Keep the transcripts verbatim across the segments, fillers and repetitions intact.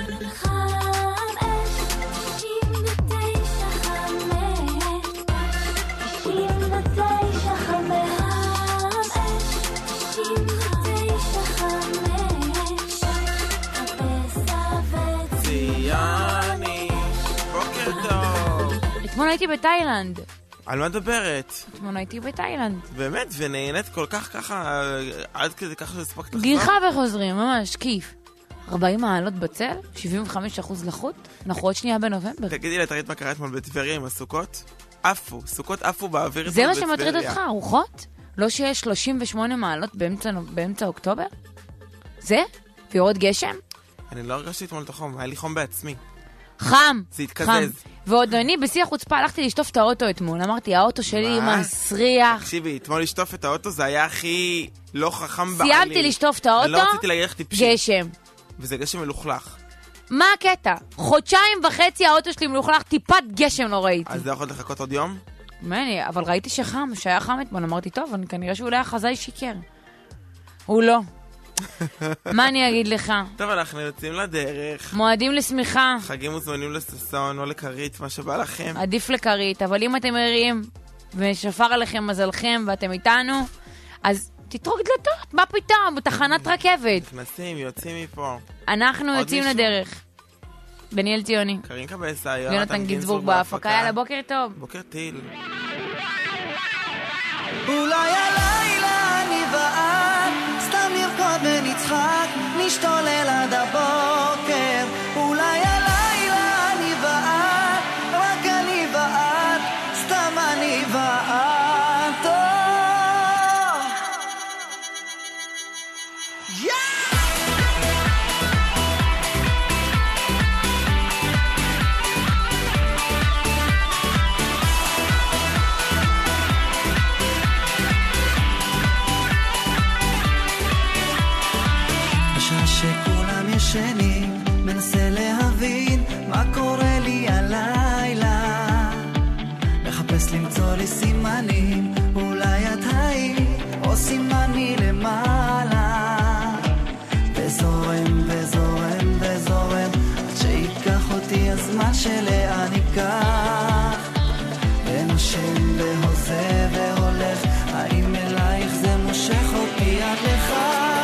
אתמול הייתי בתאילנד. על מה דברת? אתמול הייתי בתאילנד. באמת, ונהנית כל כך ככה, עד כדי ככה שספקת לחזור? גיחה וחוזרים, ממש, כיף. ארבעים מעלות בצל, שבעים וחמישה אחוז לחות, אנחנו עוד שנייה בנובמבר. תגידי לי, תראית מה קרה אתמול בטבריה עם הסוכות? עפו, סוכות עפו באוויר. זה מה שמטריד אותך, רוחות? לא שיש שלושים ושמונה מעלות באמצע, באמצע אוקטובר? זה? ויורד גשם? אני לא הרגשתי אתמול את החום, היה לי חום בעצמי. חם, זה התקזז. חם. ועוד אני בשיא החוצפה הלכתי לשטוף את האוטו אתמול. אמרתי, האוטו שלי מסריח. תקשיבי, אתמול לשטוף את האוטו זה היה הכי לא חכם בעלי. סיימתי לשטוף את האוטו, אני לא רציתי להגיד לך טיפשי. גשם. וזה גשם מלוכלך. מה הקטע? חודשיים וחצי האוטו שלי מלוכלך, טיפת גשם לא ראיתי. אז זה יכול לחכות עוד יום? מני, אבל ראיתי שחם, שהיה חם אתמול. אמרתי, טוב, אני כנראה שאולי החזאי שיקר. הוא לא. מה אני אגיד לך? טוב, אנחנו יוצאים לדרך. מועדים לשמיכה. חגים מוזמנים לססון או לקרית, מה שבא לכם. עדיף לקרית, אבל אם אתם ערים ושפר עליכם מזלכם ואתם איתנו, אז תטרוק דלתות, מה פתאום? בתחנת רכבת. נכנסים, יוצאים מפה. אנחנו יוצאים לדרך. דניאל ציוני. קרין קבסה, יונתן גינזבורג בהפקה. יאללה, בוקר טוב. בוקר טיל. אולי הלילה אני ואת סתם נרקוד ונצחק, נשתולל עד הבוקר. אולי הלילה אני ואת, רק אני ואת, סתם אני ואת. שכולם ישנים, מנסה להבין מה קורה לי הלילה, מחפש למצוא לי סימנים, אולי את היית או סימני למעלה, וזורם וזורם וזורם עד שיקח אותי הזמן שלאן ייקח, ונושם והוזה והולך, האם אלייך זה מושך אותי עד לך?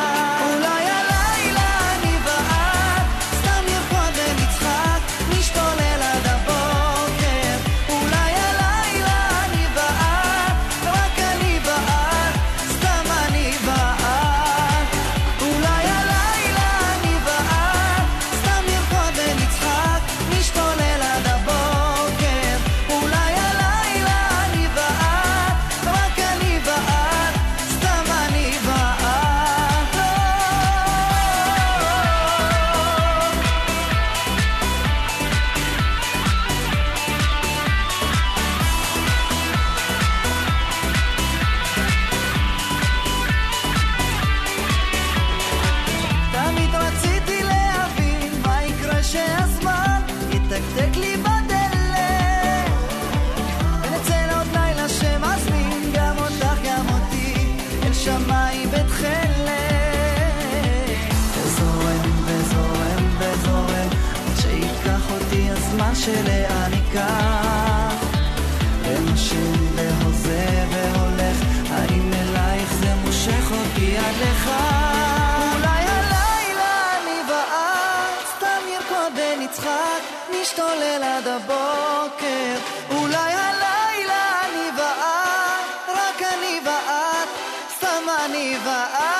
שלאן ייקח, ונושם והוזה והולך, האם אלייך זה מושך אותי עד לך? אולי הלילה אני ואת סתם נרקוד ונצחק, נשתולל עד הבוקר. אולי הלילה אני ואת, רק אני ואת, סתם אני ואת.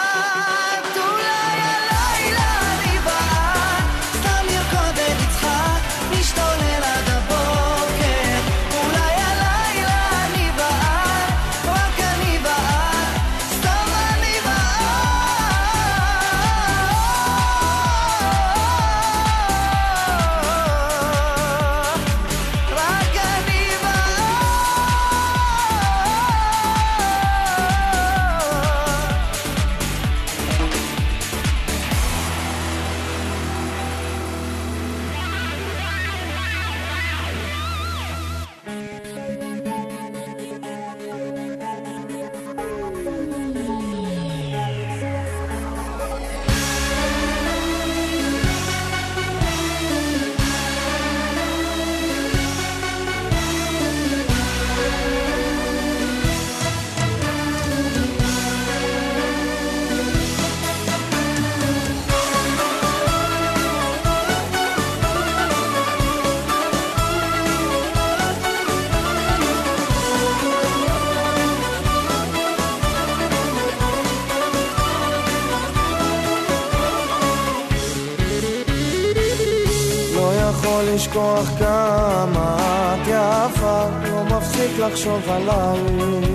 יכול לשכוח כמה את יפה, לא מפסיק לחשוב עלייך,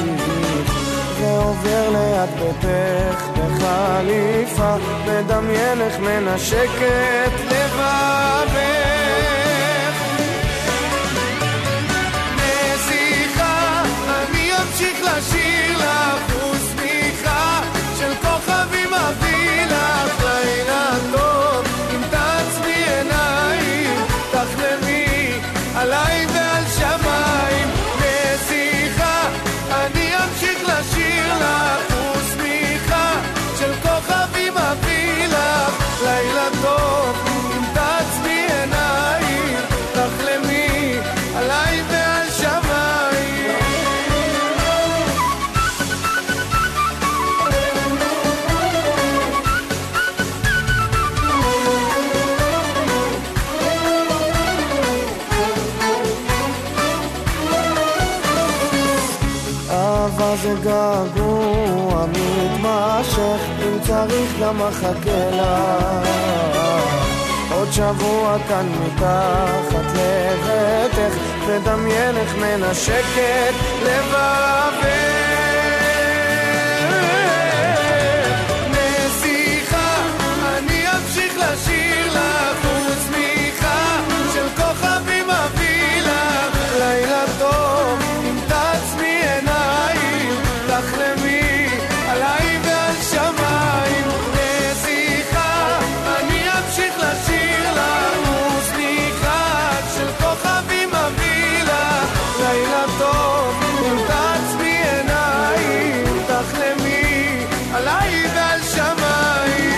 ועובר ליד ביתך בחליפה, מדמיין איך מנשקת לבבך. נסיכה, אני אמשיך לשיר לך, ושמיכה של כוכבים אביא לך, לילה טוב אם תעצמי עיניים, תחלמי עליי ועל שמיים. נסיכה, אני אמשיך לשיר לך, ושמיכה של כוכבים אביא לך, לילה טוב אם תעצמי עיניים, תחלמי עליי ועל שמיים. אהבה זה געגוע מתמשך, אם צריך גם אחכה לך, עוד שבוע כאן מתחת לביתך, ודמיין איך מנשקת לבבך. נסיכה, אני אמשיך לשיר לך, ושמיכה של כוכבים אביא לך, לילה טוב אם תעצמי עיניים, תחלמי עליי ועל שמיים. נסיכה, אני אמשיך לשיר לך, ושמיכה של כוכבים אביא לך, לילה טוב אם תעצמי עיניים, תחלמי עליי ועל שמיים.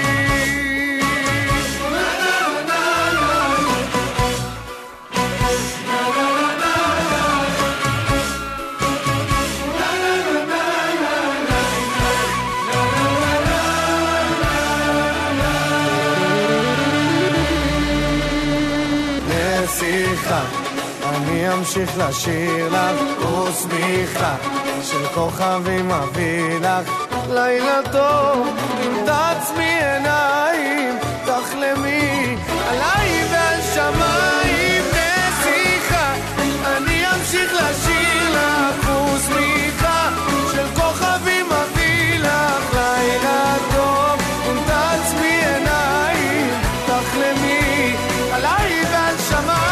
נסיכה, אני אמשיך לשיר לך, ושמיכה של כוכבים אביא לך, לילה טוב אם תעצמי עיניים, תחלמי עליי ועל שמיים. נסיכה, אני אמשיך לשיר לך, ושמיכה של כוכבים אביא לך, לילה טוב אם תעצמי עיניים, תחלמי עליי ועל שמיים.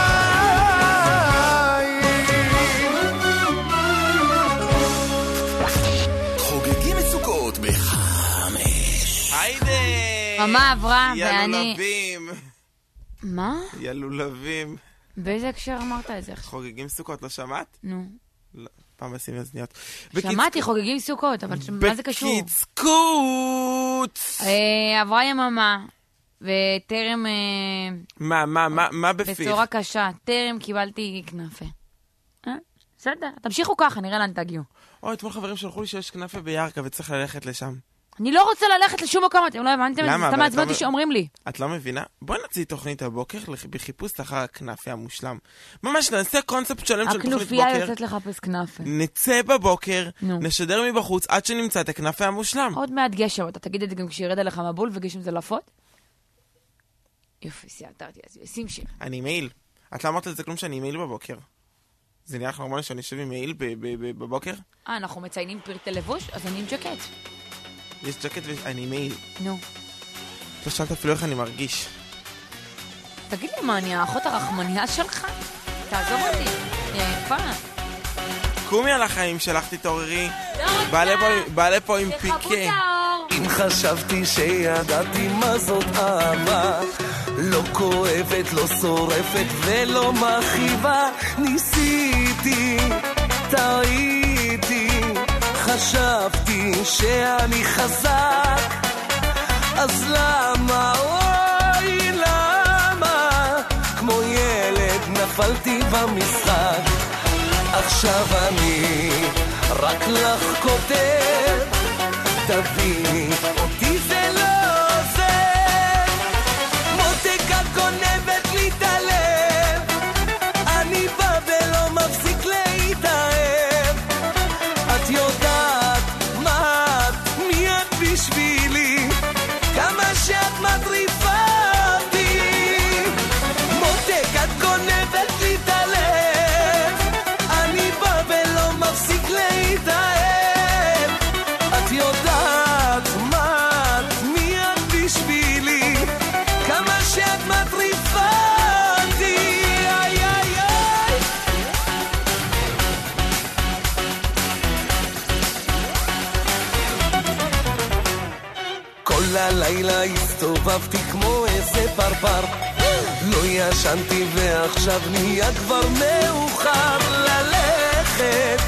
חוגגים את סוכות בחמש. היידה! ממה עברה, יא ואני... לולבים. מה? יא לולבים. באיזה הקשר אמרת את זה? חוגגים סוכות, לא שמעת? נו. לא, פעם לשים אזניות. שמעתי חוגגים סוכות, אבל מה זה קשור? בקיצקות! אה, עברה יממה, וטרם... אה, מה, מה, מה, מה בפיך? בצורה קשה, טרם קיבלתי כנפה. אה? בסדר, תמשיכו ככה, נראה לאן תגיעו. אוי, אתמול חברים שלחו לי שיש כנפה בירקה וצריך ללכת לשם. אני לא רוצה ללכת לשום מקום, אתם לא הבנתם את זה? למה? סתם אבל מעצבן אתה- אותי שאומרים לי. את לא מבינה? בואי נוציא תוכנית הבוקר לח- בחיפוש אחר הכנפה המושלם. ממש נעשה קונספט שלם של תוכנית הכנופיה בוקר. יוצאת לחפש כנפה. נצא בבוקר, נו. נשדר מבחוץ עד שנמצא את הכנפה המושלם. עוד מעט גשם, אתה תגיד את זה גם כשירד עליך מבול וגשם זה לפות? יופי, סיימתי, אז שים שיר. אני מעיל. את לא אמרת לזה כלום שאני מעיל בבוקר. זה נראה לך נורמלי שאני יושב עם מעיל ב- ב- ב- בבוקר? אה, אנחנו מציינים פרטי לבוש, אז אני עם ג'קט. יש ג'קט ואני מעיל. נו. לא שאלת אפילו איך אני מרגיש. תגיד לי, מה, אני האחות הרחמניה שלך? תעזור אותי. יא יפה. קומי על החיים שלך, תתעוררי. לא רוצה. בא לפה- בא לפה עם תכבו את פיקה. האור. אם חשבתי שידעתי מה זאת אהבה, לא כואבת, לא שורפת ולא מכאיבה, ניסיתי, טעיתי, חשבתי שאני חזק, אז למה, אוי למה, כמו ילד נפלתי במשחק, עכשיו אני רק לך כותב, תביני, אותי זה לא עוזר, מותקה גונבת לי את הלב, אני בא ולא מפסיק להתאהב, את יודעת מה את, מי את בשבילי, כמה שאת מטריפה אותי, מותקה הסתובבתי כמו איזה פרפר, לא ישנתי ועכשיו נהיה כבר מאוחר. ללכת,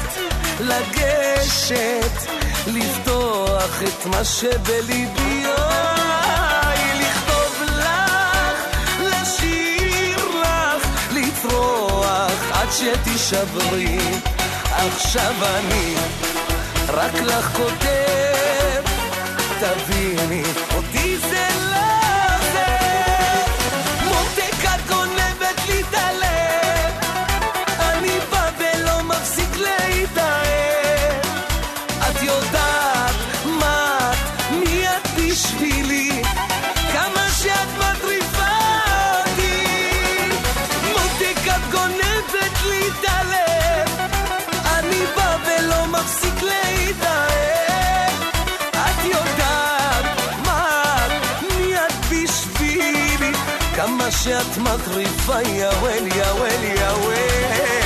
לגשת, לפתוח את מה שבליבי, לכתוב לך, לשיר לך, לצרוח עד שתשברי. עכשיו אני רק לך כותב, תביני אותי זה לא זה. מותק את גונבת לי את הלב, אני בא ולא מפסיק להתאהב. את יודעת מה את, מי את בשבילי, כמה שאת מטריפה אותי. מותק את גונבת לי את הלב, אני בא ולא מפסיק להתאהב. את יודעת מה את, מי את בשבילי, כמה שאת מטריפה. יא וול יא וול יא וול.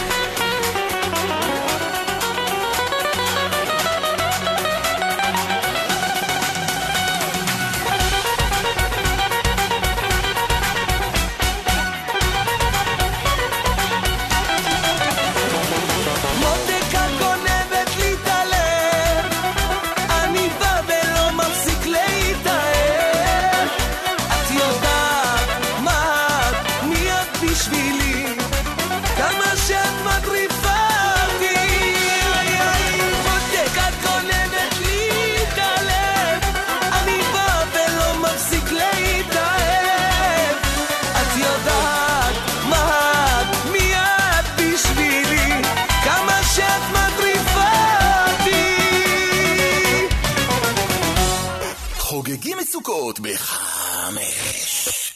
חוגגים סוכות בחמש.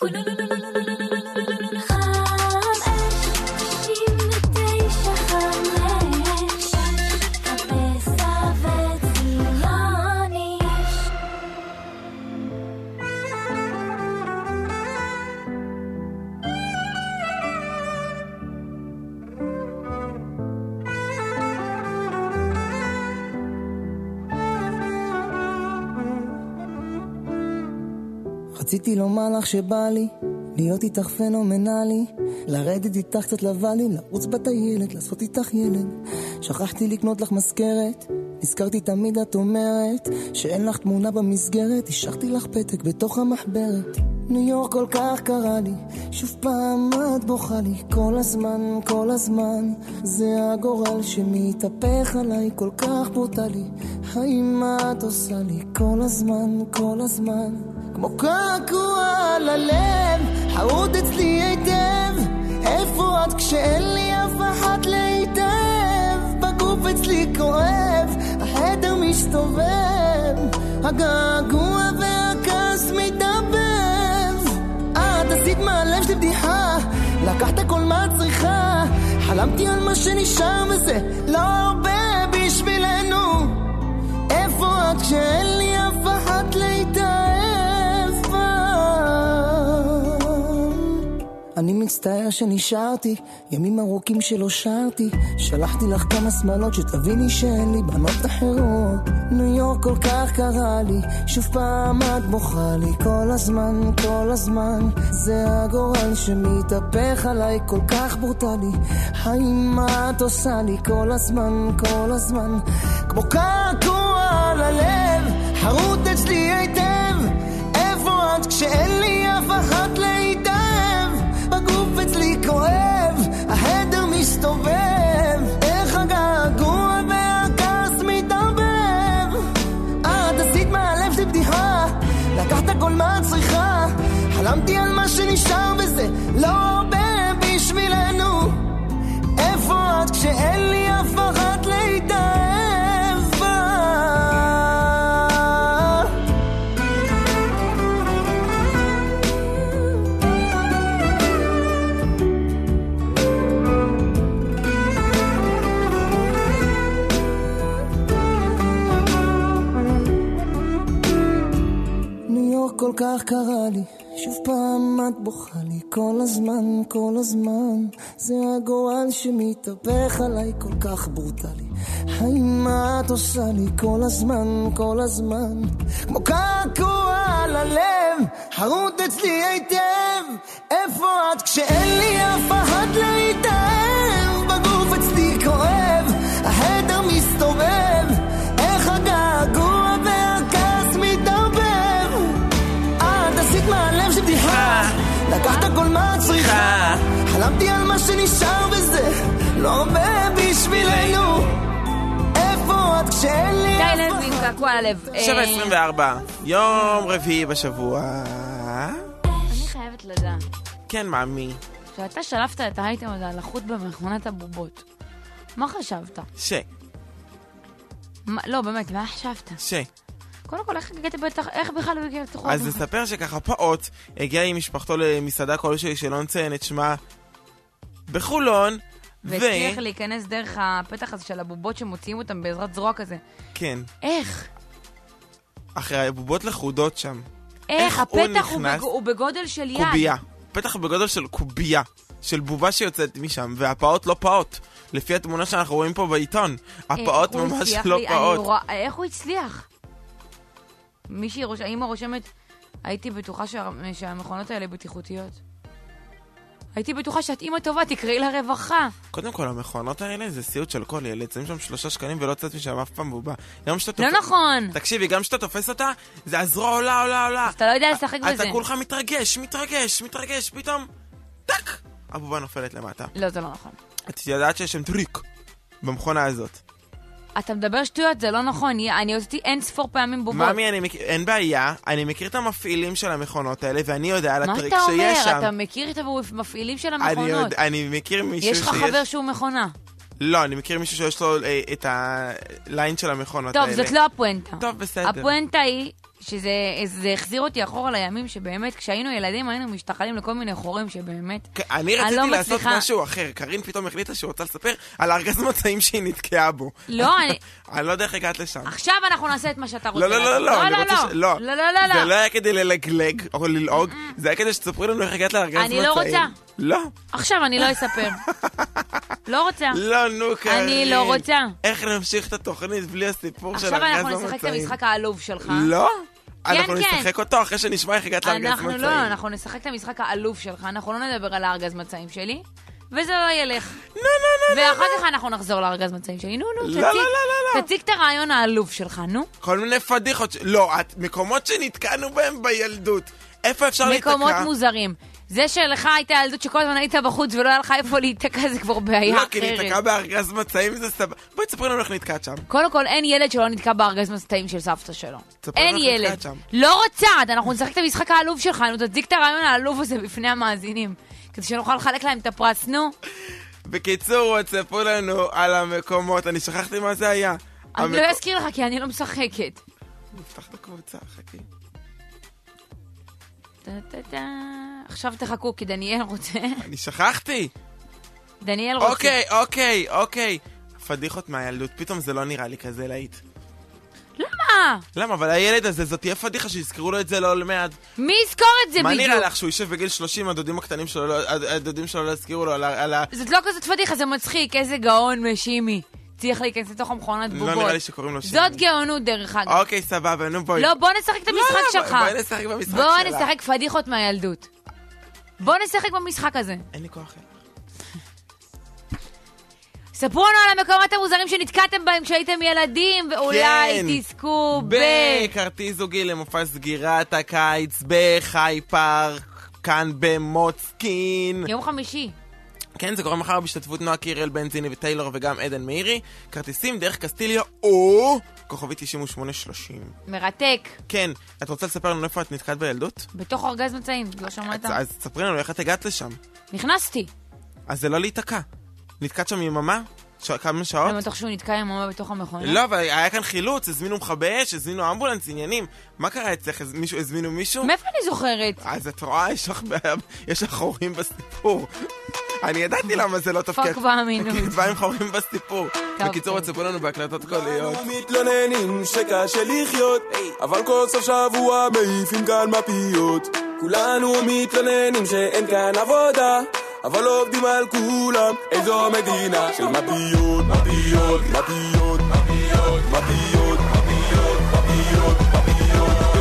רציתי לומר לך שבא לי להיות איתך פנומנלי, לרדת איתך קצת לבלי, לרוץ בטיילת, לעשות איתך ילד. שכחתי לקנות לך מזכרת, נזכרתי תמיד את אומרת שאין לך תמונה במסגרת, השארתי לך פתק בתוך המחברת. ניו יורק כל כך קרה לי, שוב פעם את בוכה לי, כל הזמן, כל הזמן, זה הגורל שמתהפך עליי, כל כך ברוטלי. האם את עושה לי כל הזמן, כל הזמן, כמו קעקוע על הלב, חרוט אצלי היטב. איפה את כשאין לי אף אחת להתאהב? בגוף אצלי כואב, החדר מסתובב, הגעגוע והכעס מתעבב. את עשית מהלב שלי בדיחה, לקחת כל מה את צריכה. חלמתי על מה שנשאר וזה לא הרבה בשבילנו. איפה את כשאין לי אף אחת להתאהב? אני מצטער שנשארתי, ימים ארוכים שלא שרתי. שלחתי לך כמה שמאלות שתביני שאין לי בנות אחרות. ניו יורק כל כך קרה לי, שוב פעם את בוכה לי, כל הזמן, כל הזמן, זה הגורל שמתהפך עליי, כל כך ברוטלי. האם את עושה לי כל הזמן, כל הזמן, כמו קעקוע על הלב, חרוט אצלי היטב. איפה את כשאין לי אף אחת להתאהב? בגוף אצלי כואב, החדר מסתובב, איך הגעגוע והכעס מתערבב. את עשית מהלב שלי בדיחה, לקחת כל מה את צריכה. חלמתי על מה שנשאר וזה לא הרבה בשבילנו. איפה את כשאין לי אף אחת להתאהב? כל כך קרה לי, שוב פעם את בוכה לי, כל הזמן, כל הזמן, זה הגורל שמתהפך עליי, כל כך ברוטלי. האם את עושה לי כל הזמן, כל הזמן, כמו קעקוע על הלב, חרוט אצלי היטב, איפה את כשאין לי אף אחד להתאהב? בגוף אצלי כואב, החדר מסתובב, איך הגעגוע והכעס מתערבב. את עשית מהלב שבדיחה, לקחת כל מה צריכה, חלמתי על מה שנשאר וזה לא הרבה בשבילנו. איפה את כשאין לי אף טיילנד עם קעקוע על הלב. שבע עשרים וארבע, יום רביעי בשבוע. אני חייבת לדעת כן, מאמי. שאתה שלפת את האייטם הזה על החוט במכונת הבובות, מה חשבת? ש. מה- לא, באמת, מה חשבת? ש. קודם כל, איך הגעת בטח, איך בכלל הוא הגיע לתוך אז נספר שככה פעוט הגיע עם משפחתו למסעדה כלשהי שלא נציין את שמה בחולון, ו... והצליח להיכנס דרך הפתח הזה של הבובות שמוציאים אותם בעזרת זרוע כזה. כן, איך? אחרי הבובות לחודות שם. איך? איך הוא הפתח הוא נכנס? בג- הוא בגודל של יד. קובייה. פתח בגודל של קובייה. של בובה שיוצאת משם, והפעוט לא פעוט. לפי התמונה שאנחנו רואים פה בעיתון. הפעוט איך הוא ממש הצליח לא לי- אני פעוט. רואה- איך הוא הצליח? מישהי, ראש- האמא רושמת, הייתי בטוחה שה- שהמכונות האלה בטיחותיות. הייתי בטוחה שאת אמא טובה, תקראי לרווחה. קודם כל, המכונות האלה זה סיוט של כל ילד. שמים שם שלושה שקלים ולא צאת משם אף פעם בובה. גם שאתה לא תופס- נכון. תקשיבי, גם שאתה תופס אותה, זה הזרוע עולה, עולה, עולה. אז אתה לא יודע לשחק בזה. אתה כולך מתרגש, מתרגש, מתרגש, פתאום, טק, הבובה נופלת למטה. לא, זה לא נכון. את יודעת שיש שם טריק במכונה הזאת. אתה מדבר שטויות, זה לא נכון. אני הוצאתי אין ספור פעמים בובות. מאמי, אני מכיר, אין בעיה, אני מכיר את המפעילים של המכונות האלה, ואני יודע על מה הטריק אתה שיש אומר? שם. אתה מכיר את המפעילים של אני, המכונות. יודע, אני מכיר מישהו יש לך שיש... חבר שהוא מכונה. לא, אני מכיר מישהו שיש לו אה, את הליין של המכונות טוב, האלה. זאת לא הפואנטה. טוב, בסדר. הפואנטה היא שזה זה החזיר אותי אחורה לימים שבאמת כשהיינו ילדים היינו משתחלים לכל מיני חורים שבאמת... כן, אני אני רציתי לא לעשות מצליחה- משהו אחר. קרין פתאום החליטה שהיא רוצה לספר על הארגז מצעים שהיא נתקעה בו. לא, אני... אני לא יודע איך הגעת לשם. עכשיו אנחנו נעשה את מה שאתה רוצה. לא, לא, לא, לעשות. לא, אני רוצה ש... לא. לא, לא, לא, זה לא. לא היה כדי ללגלג או ללעוג, זה היה כדי שתספרי לנו איך הגעת לארגז מצעים. אני לא רוצה. לא. עכשיו אני לא אספר. לא רוצה. לא, נו, קרין. אני לא רוצה. איך נמשיך את התוכנית בלי הסיפור של עכשיו ארגז אנחנו המצעים? נשחק את המשחק העלוב שלך. לא? כן, אנחנו כן. נשחק אותו אחרי שנשמע איך הגעת לארגז אנחנו מצעים. לא, אנחנו נשחק את המשחק העלוב שלך, אנחנו לא נדבר על הארגז מצעים שלי, וזה לא ילך. לא, לא, לא. ואחר כך אנחנו נחזור לארגז מצעים שלי. נו, נו, לא, תציג. לא, לא, לא. תציג את הרעיון העלוב שלך, נו. כל מיני פדיחות. ש- לא, את- מקומות שנתקענו בהם בילדות. איפה אפשר להיתקע? מקומות מוזרים. זה שלך הייתה ילדות שכל הזמן היית בחוץ ולא היה לך איפה להיתקע, זה כבר בעיה לא, אחרת. כי נתקע בארגז מצעים זה סבבה. בואי תספרי לנו איך נתקעת שם. קודם כל, אין ילד שלא נתקע בארגז מצעים של סבתא שלו. תספרי אין לנו איך ילד. נתקעת שם. לא רוצה, אנחנו נשחק את המשחק העלוב שלך, נו, תציג את הרעיון העלוב הזה בפני המאזינים. כדי שנוכל לחלק להם את הפרס, נו. בקיצור, תספרו לנו על המקומות. אני שכחתי מה זה היה. אני המק- לא אזכיר לך, כי אני לא משחקת. נפתח את הקבוצה, חכי. טה, טה, טה. עכשיו תחכו, כי דניאל רוצה. אני שכחתי. דניאל רוצה. אוקיי, אוקיי, אוקיי. פדיחות מהילדות, פתאום זה לא נראה לי כזה להיט. למה? למה? אבל הילד הזה, זאת תהיה פדיחה שיזכרו לו את זה לא למעט. מי יזכור את זה מה בדיוק? נראה לך שהוא יישב בגיל שלושים, הדודים הקטנים שלו, לא- הדודים שלו לא יזכירו לו על ה... על ה- זאת לא כזאת פדיחה, זה מצחיק, איזה גאון משימי. צריך להיכנס לתוך המכונת לא בובות. נראה לי שקוראים לו שימי. זאת גאונות דרך אגב. אוקיי, סבבה, נו בואי. לא, בוא נשחק את לא, המשחק לא, שלך. בואי נשחק במשחק בוא שלה. נשחק פדיחות מהילדות. בוא נשחק במשחק הזה. אין לי כוח אליך. ספרו לנו על המקומות המוזרים שנתקעתם בהם כשהייתם ילדים, ואולי כן. תזכו ב... בכרטיס זוגי למופע סגירת הקיץ בחי פארק, כאן במוצקין. יום חמישי. כן, זה קורה מחר בהשתתפות נועה קירל, בנזיני וטיילור וגם עדן מאירי. כרטיסים דרך קסטיליה או כוכבי תשעים ושמונה שלושים. מרתק. כן, את רוצה לספר לנו איפה את נתקעת בילדות? בתוך ארגז מצעים, לא שמעת? אז, אז תספרי לנו איך את הגעת לשם. נכנסתי. אז זה לא להיתקע. נתקעת שם יממה? ש... כמה שעות? למה תוך שהוא נתקע עם ממה בתוך המכונה? לא, אבל היה כאן חילוץ, הזמינו מכבי אש, הזמינו אמבולנס, עניינים. מה קרה אצלך? הז- מישהו, הזמינו מישהו? מאיפה אני זוכרת? אז את רואה, יש לך בעיה- יש לך חורים בסיפור. אני ידעתי למה זה לא תפקד. פאק באמינות. כי דברים חורים בסיפור. טוב, בקיצור, טוב. תספרו לנו בהקלטות קוליות. מתלוננים שקשה לחיות, אבל כל סוף שבוע מעיפים כאן מפיות. כולנו מתלוננים שאין כאן עבודה, אבל עובדים על כולם. איזו מדינה של מפיות, מפיות, מפיות, מפיות, מפיות, מפיות, מפיות, מפיות. כולם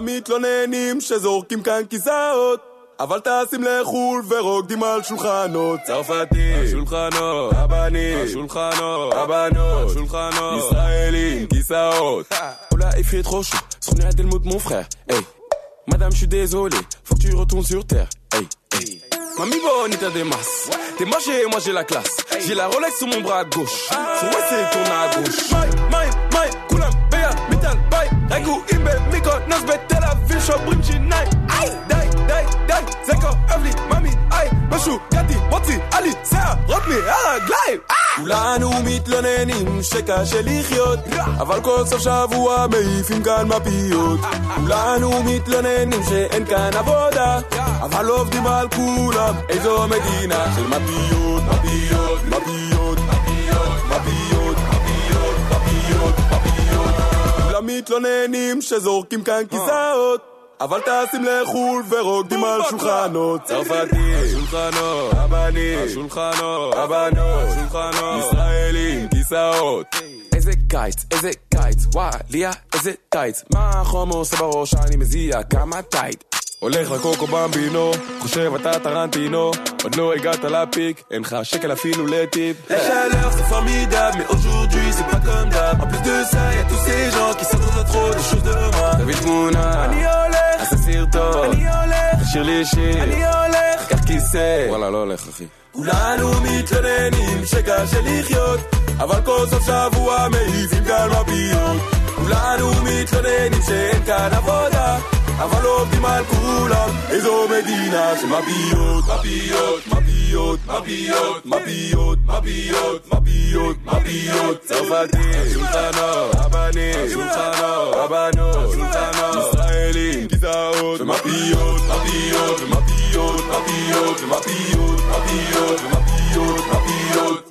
למתלוננים שזורקים כאן כיסאות, אבל טסים לחול ורוקדים על שולחנות. צרפתי, השולחנות, הבנים, השולחנות, הבנות, השולחנות, ישראלים, כיסאות. Oula, il fait trop chaud, ce qu'on est à Delmout, mon frère. Hey, madame, je suis désolé, faut que tu retournes sur terre. Hey, hey. Mamie bonita des masses, t'es moché, moi j'ai la classe. J'ai la Rolex sur mon bras gauche, sur ouais c'est tourne à gauche. Mai, mai, mai, koulam, béa, metal, bye. Ragou, imbe, miko, nosbet, Tel Aviv, shobrim, chinay. Aïe, dai, dai, dai, zeko, avli, mami, aïe. משהו, גדי, מוציא, עלי, שיער, רוטני, הרגליים. כולנו מתלוננים שקשה לחיות, אבל כל סוף שבוע מעיפים כאן מפיות. כולנו מתלוננים שאין כאן עבודה, אבל עובדים על כולם. איזו מדינה של מפיות, מפיות, מפיות, מפיות, מפיות, מפיות, מפיות, מפיות. כולם מתלוננים שזורקים כאן כיסאות, אבל טסים לחול ורוקדים על שולחנות. צרפתי, השולחנות, הבנים, השולחנות, הבנות, השולחנות, ישראלים, כיסאות. איזה קיץ, איזה קיץ, וואי, ליה, איזה טייץ. מה החומר עושה בראש, אני מזיע, כמה טייט. הולך לקוקו במבינו, חושב אתה טרנטינו, עוד לא הגעת לפיק, אין לך שקל אפילו לטיפ. La chaleur c'est formidable, mais aujourd'hui c'est pas comme d'hab. En plus de ça, y'a tous ces gens qui s'attendent à trop de choses de moi. תביא תמונה, אני הולך, עשה סרטון, אני הולך, תשאיר לי שיר, אני הולך, קח כיסא, וואלה לא הולך אחי. כולנו מתלוננים שקשה לחיות, אבל כל סוף שבוע מעיפים כאן מפיות. כולנו מתלוננים שאין כאן עבודה, אבל עובדים על כולם. איזו מדינה של מפיות, מפיות, מפיות, מפיות, מפיות, מפיות, מפיות, מפיות. צרפתי, שולחנות, הבנים, שולחנות, הבנות, שולחנות, ישראלים, כיסאות, ומפיות, מפיות, ומפיות, מפיות, ומפיות, מפיות, ומפיות, מפיות.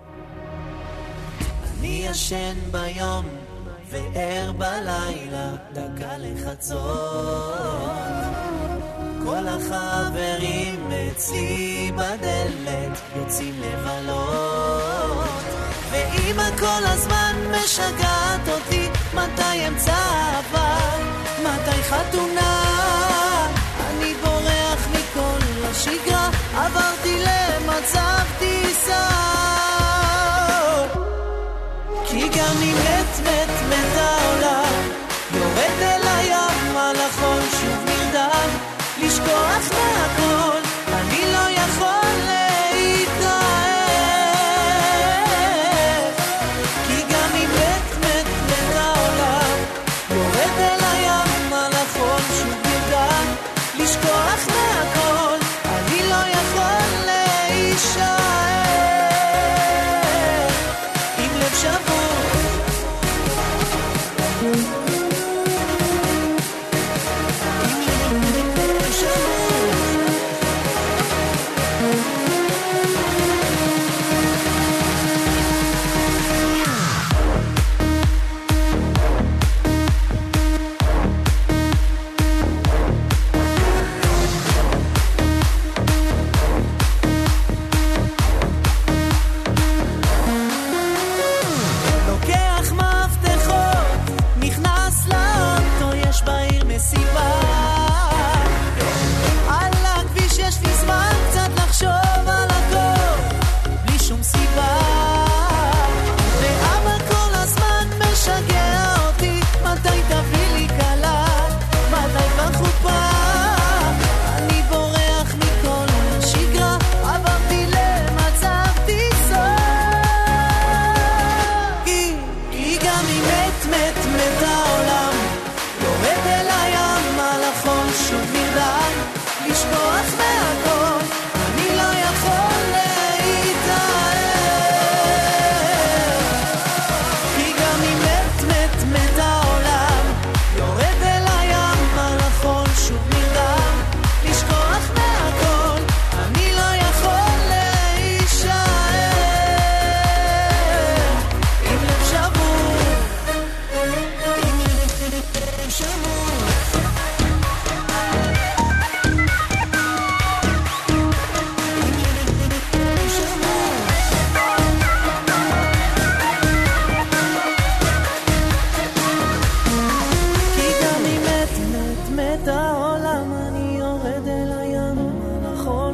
אני ישן ביום וער בלילה, דקה לחצות. כל החברים אצלי בדלת יוצאים לבלות, ואמא כל הזמן משגעת אותי, מתי אמצע אבל, מתי חתונה. אני בורח מכל השגרה, עברתי למצב טיסה, כי גם אם מת מת מת העולם, יורד אל הים על החול שוב נרדם, לשכוח מהכל, אני לא יכול להתרעב, כי גם אם מת מת מת העולם, יורד אל הים על החול שוב נרדם.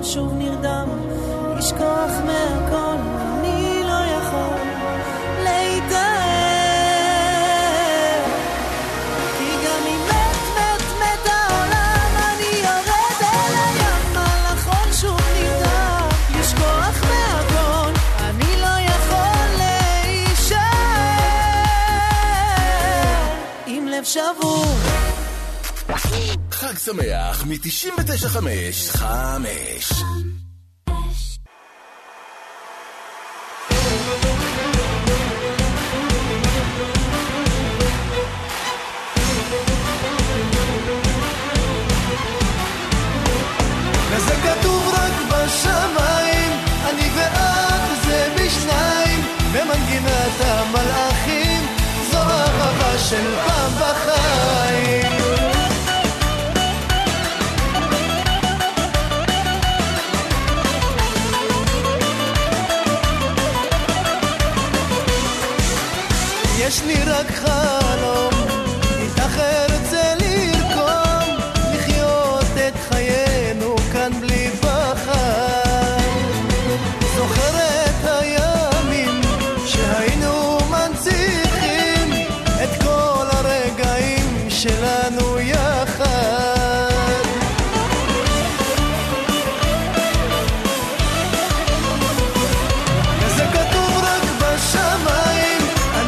שוב נרדם, לשכוח מהכל, אני לא יכול להתאר. כי גם אם מת מת מת העולם, אני יורד אל הים, הלחון שוב נרדם, לשכוח מהכל, אני לא יכול להישאר. עם לב שבור. חג שמח מ-תשעים ותשע חמש חמש. וזה כתוב רק בשמיים, אני ואת זה בשניים, במנגינת המלאכים, זו אהבה של פעם בחיים. יש לי רק חלום, איתך ארצה לרקום, לחיות את חיינו כאן בלי פחד. זוכר את הימים שהיינו מנציחים את כל הרגעים שלנו יחד. וזה כתוב רק בשמיים,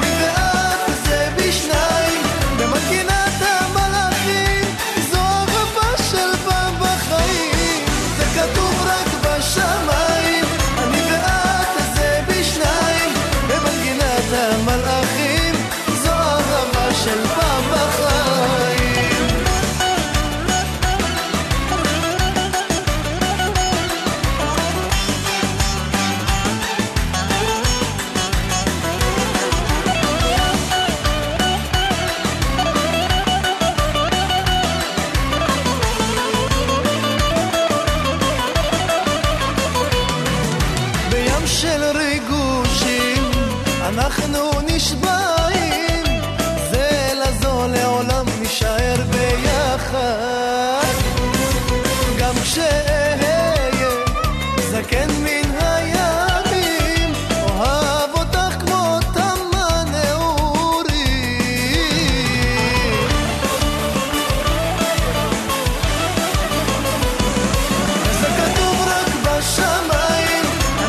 במנגינת המלאכים, זו אהבה של פעם בחיים. זה כתוב רק בשמיים, אני ואת זה בשניים, במנגינת המלאכים, זו אהבה של פעם בחיים. של ריגושים אנחנו נשבעים, זה לזו לעולם נשאר ביחד. גם כשאהיה זקן מן הימים, אוהב אותך כמו תמה נעורים. זה כתוב רק בשמיים,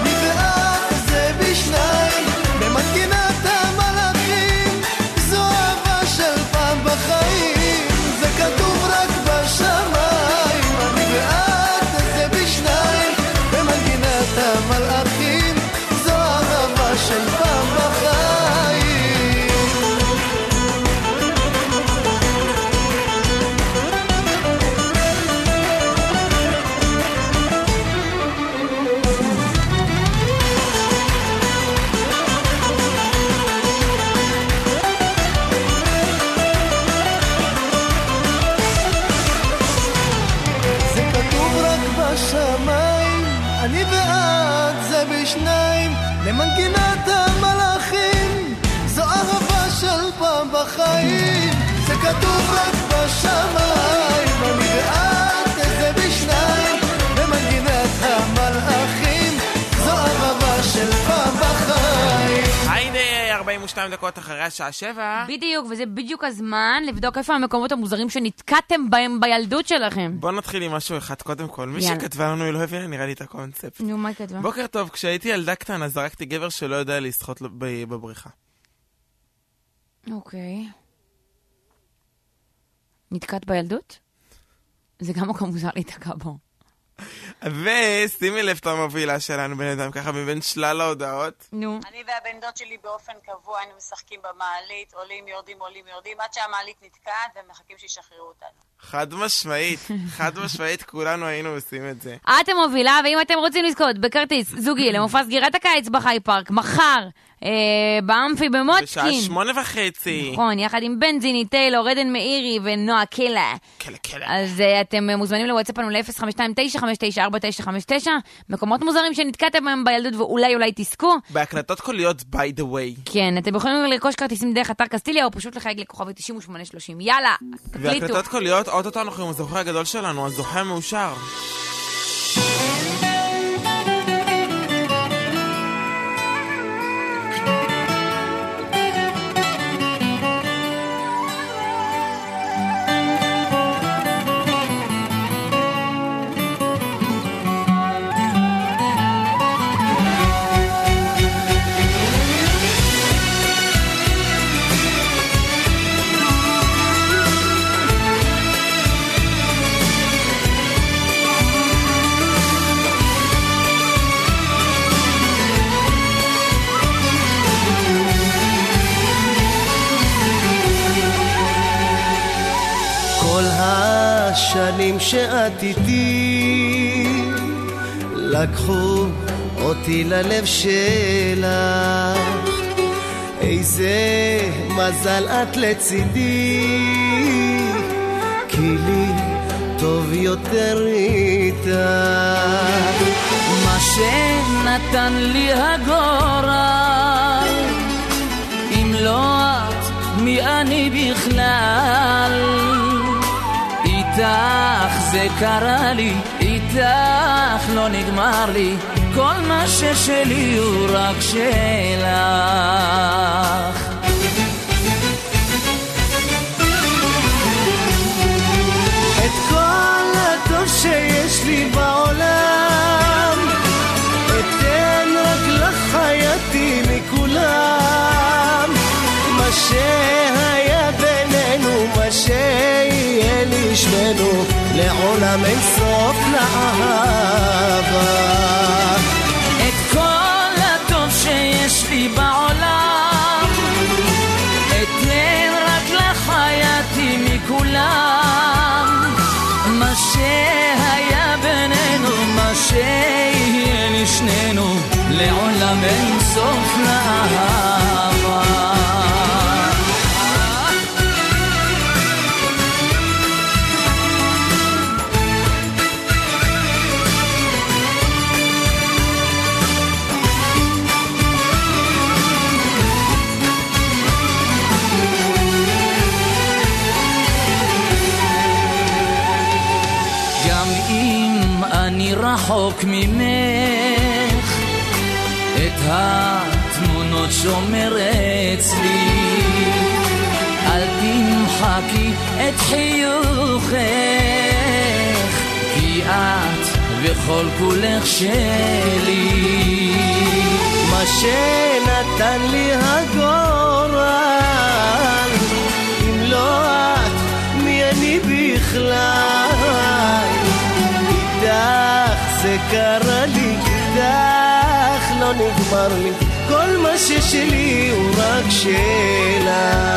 במנגינת המלאכים, זו אהבה של פעם בחיים. זה כתוב רק בשמיים, אני ואת זה בשניים, במנגינת המלאכים, זו אהבה של פעם בחיים. בשמיים, אני ואת זה בשניים, למנגינת המלאכים, זו אהבה של פעם בחיים. זה כתוב רק בשמיים, אני ואת זה בשניים, למנגינת המלאכים, זו אהבה של פעם בחיים. היידה, ארבעים ושתיים דקות אחרי השעה שבע. בדיוק, וזה בדיוק הזמן לבדוק איפה המקומות המוזרים שנתקעתם בהם בילדות שלכם. בוא נתחיל עם משהו אחד קודם כל. מי יאללה. שכתבה לנו היא לא הבינה נראה לי את הקונספט. נו, מה היא כתבה? בוקר טוב, כשהייתי ילדה קטנה זרקתי גבר שלא יודע לשחות ב- בבריכה. אוקיי. נתקעת בילדות? זה גם מקום מוזר להתקע בו. ושימי לב את המובילה שלנו בן אדם ככה מבין שלל ההודעות. נו. אני והבן דוד שלי באופן קבוע היינו משחקים במעלית, עולים יורדים עולים יורדים עד שהמעלית נתקעת ומחכים שישחררו אותנו. חד משמעית, חד משמעית כולנו היינו עושים את זה. את המובילה, ואם אתם רוצים לזכות בכרטיס זוגי למופע סגירת הקיץ בחי פארק מחר אה, באמפי במוצקין. בשעה שמונה וחצי. נכון, יחד עם בנזיני, טיילור, עדן מאירי ונועה קלה. קלה קלה. אז uh, אתם מוזמנים לוואטסאפ לנו ל-אפס חמש שתיים תשע חמש תשע ארבע תשע חמש תשע, מקומות מוזרים שנתקעתם בהם בילדות ואולי אולי תזכו. בהקלטות קוליות by the way. כן, אתם יכולים לרכוש כרטיסים דרך אתר קסטיליה או פשוט לחייג לכוכבי תשעים ושמונה שלושים. יאללה, תקליטו. והקלטות קוליות, אוטוטו אנחנו עם הזוכה הגדול שלנו, הזוכה המאושר. שאת איתי, לקחו אותי ללב שלך, איזה מזל את לצידי, כי לי טוב יותר איתך. מה שנתן לי הגורל, אם לא את מי אני בכלל, איתך זה קרה לי, איתך לא נגמר לי, כל מה ששלי הוא רק שלך. את כל הטוב שיש לי בעולם אתן רק לחייתי מכולם, מה שהיה בינינו, מה שיהיה לשמנו, לעולם אין סוף לאהבה. את כל הטוב שיש לי בעולם אתן רק לחייתי מכולם, מה שהיה בינינו, מה שיהיה לשנינו, לעולם אין סוף לאהבה. אני רחוק ממך, את התמונות שומר אצלי, אל תמחקי את חיוכך, כי את וכל כולך שלי. מה שנתן לי הגורל, אם לא את מי אני בכלל, איתך זה קרה לי, איתך לא נגמר לי, כל מה ששלי הוא רק שלך.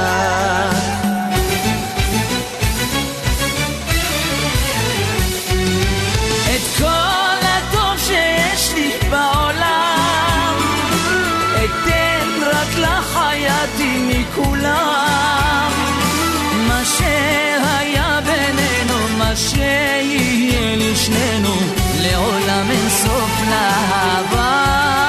את כל הטוב שיש לי בעולם אתן רק לחייתי מכולם, מה שהיה בינינו, מה שיהיה לשנינו, לעולם אין סוף לאהבה.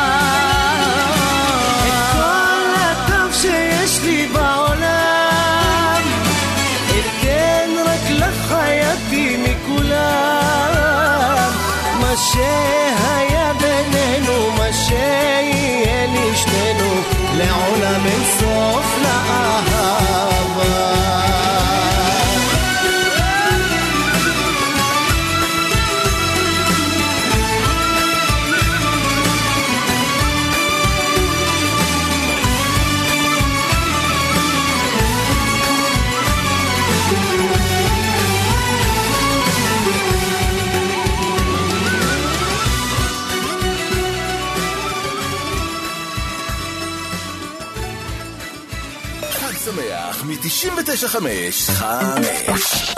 את כל הטוב שיש לי בעולם אתן רק לחייתי מכולם, מה שהיה בינינו, מה שיהיה לשנינו, לעולם אין סוף לאהבה. שמח מ-תשעים ותשע חמש חמש.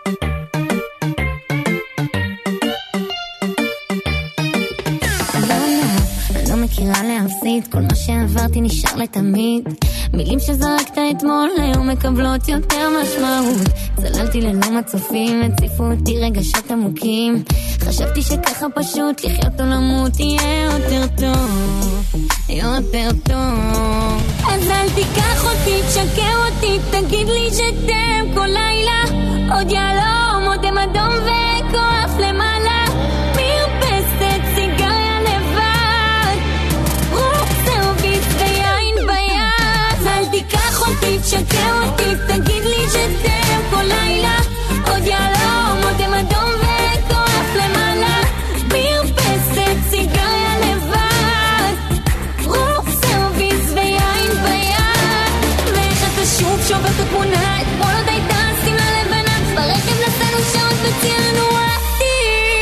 לא מכירה להפסיד, כל מה שעברתי נשאר לתמיד, מילים שזרקת אתמול היום מקבלות יותר משמעות, צללתי ללא מצופים, הציפו אותי רגשות עמוקים, חשבתי שככה פשוט לחיות או למות יהיה יותר טוב, יותר טוב. אז אל תיקח אותי, תשקר אותי, תגיד לי שתם כל לילה, עוד יעלום, עוד הם אדום וכוח למעלה, מרפסת סיגריה לבד, רוח סרוויס ויין ביד. אז אל תיקח אותי, תשקר אותי, תגיד לי שתם כל לילה, עוד יעלום, עוד הם אדום וכוח למעלה, מרפסת סיגריה לבד, רוח סרוויס ויין ביד. ואיך אתה שוב שובר את התמונה, אתמול עוד הייתה שמלה לבנה, ברכב נסענו שעות וציינו אותי.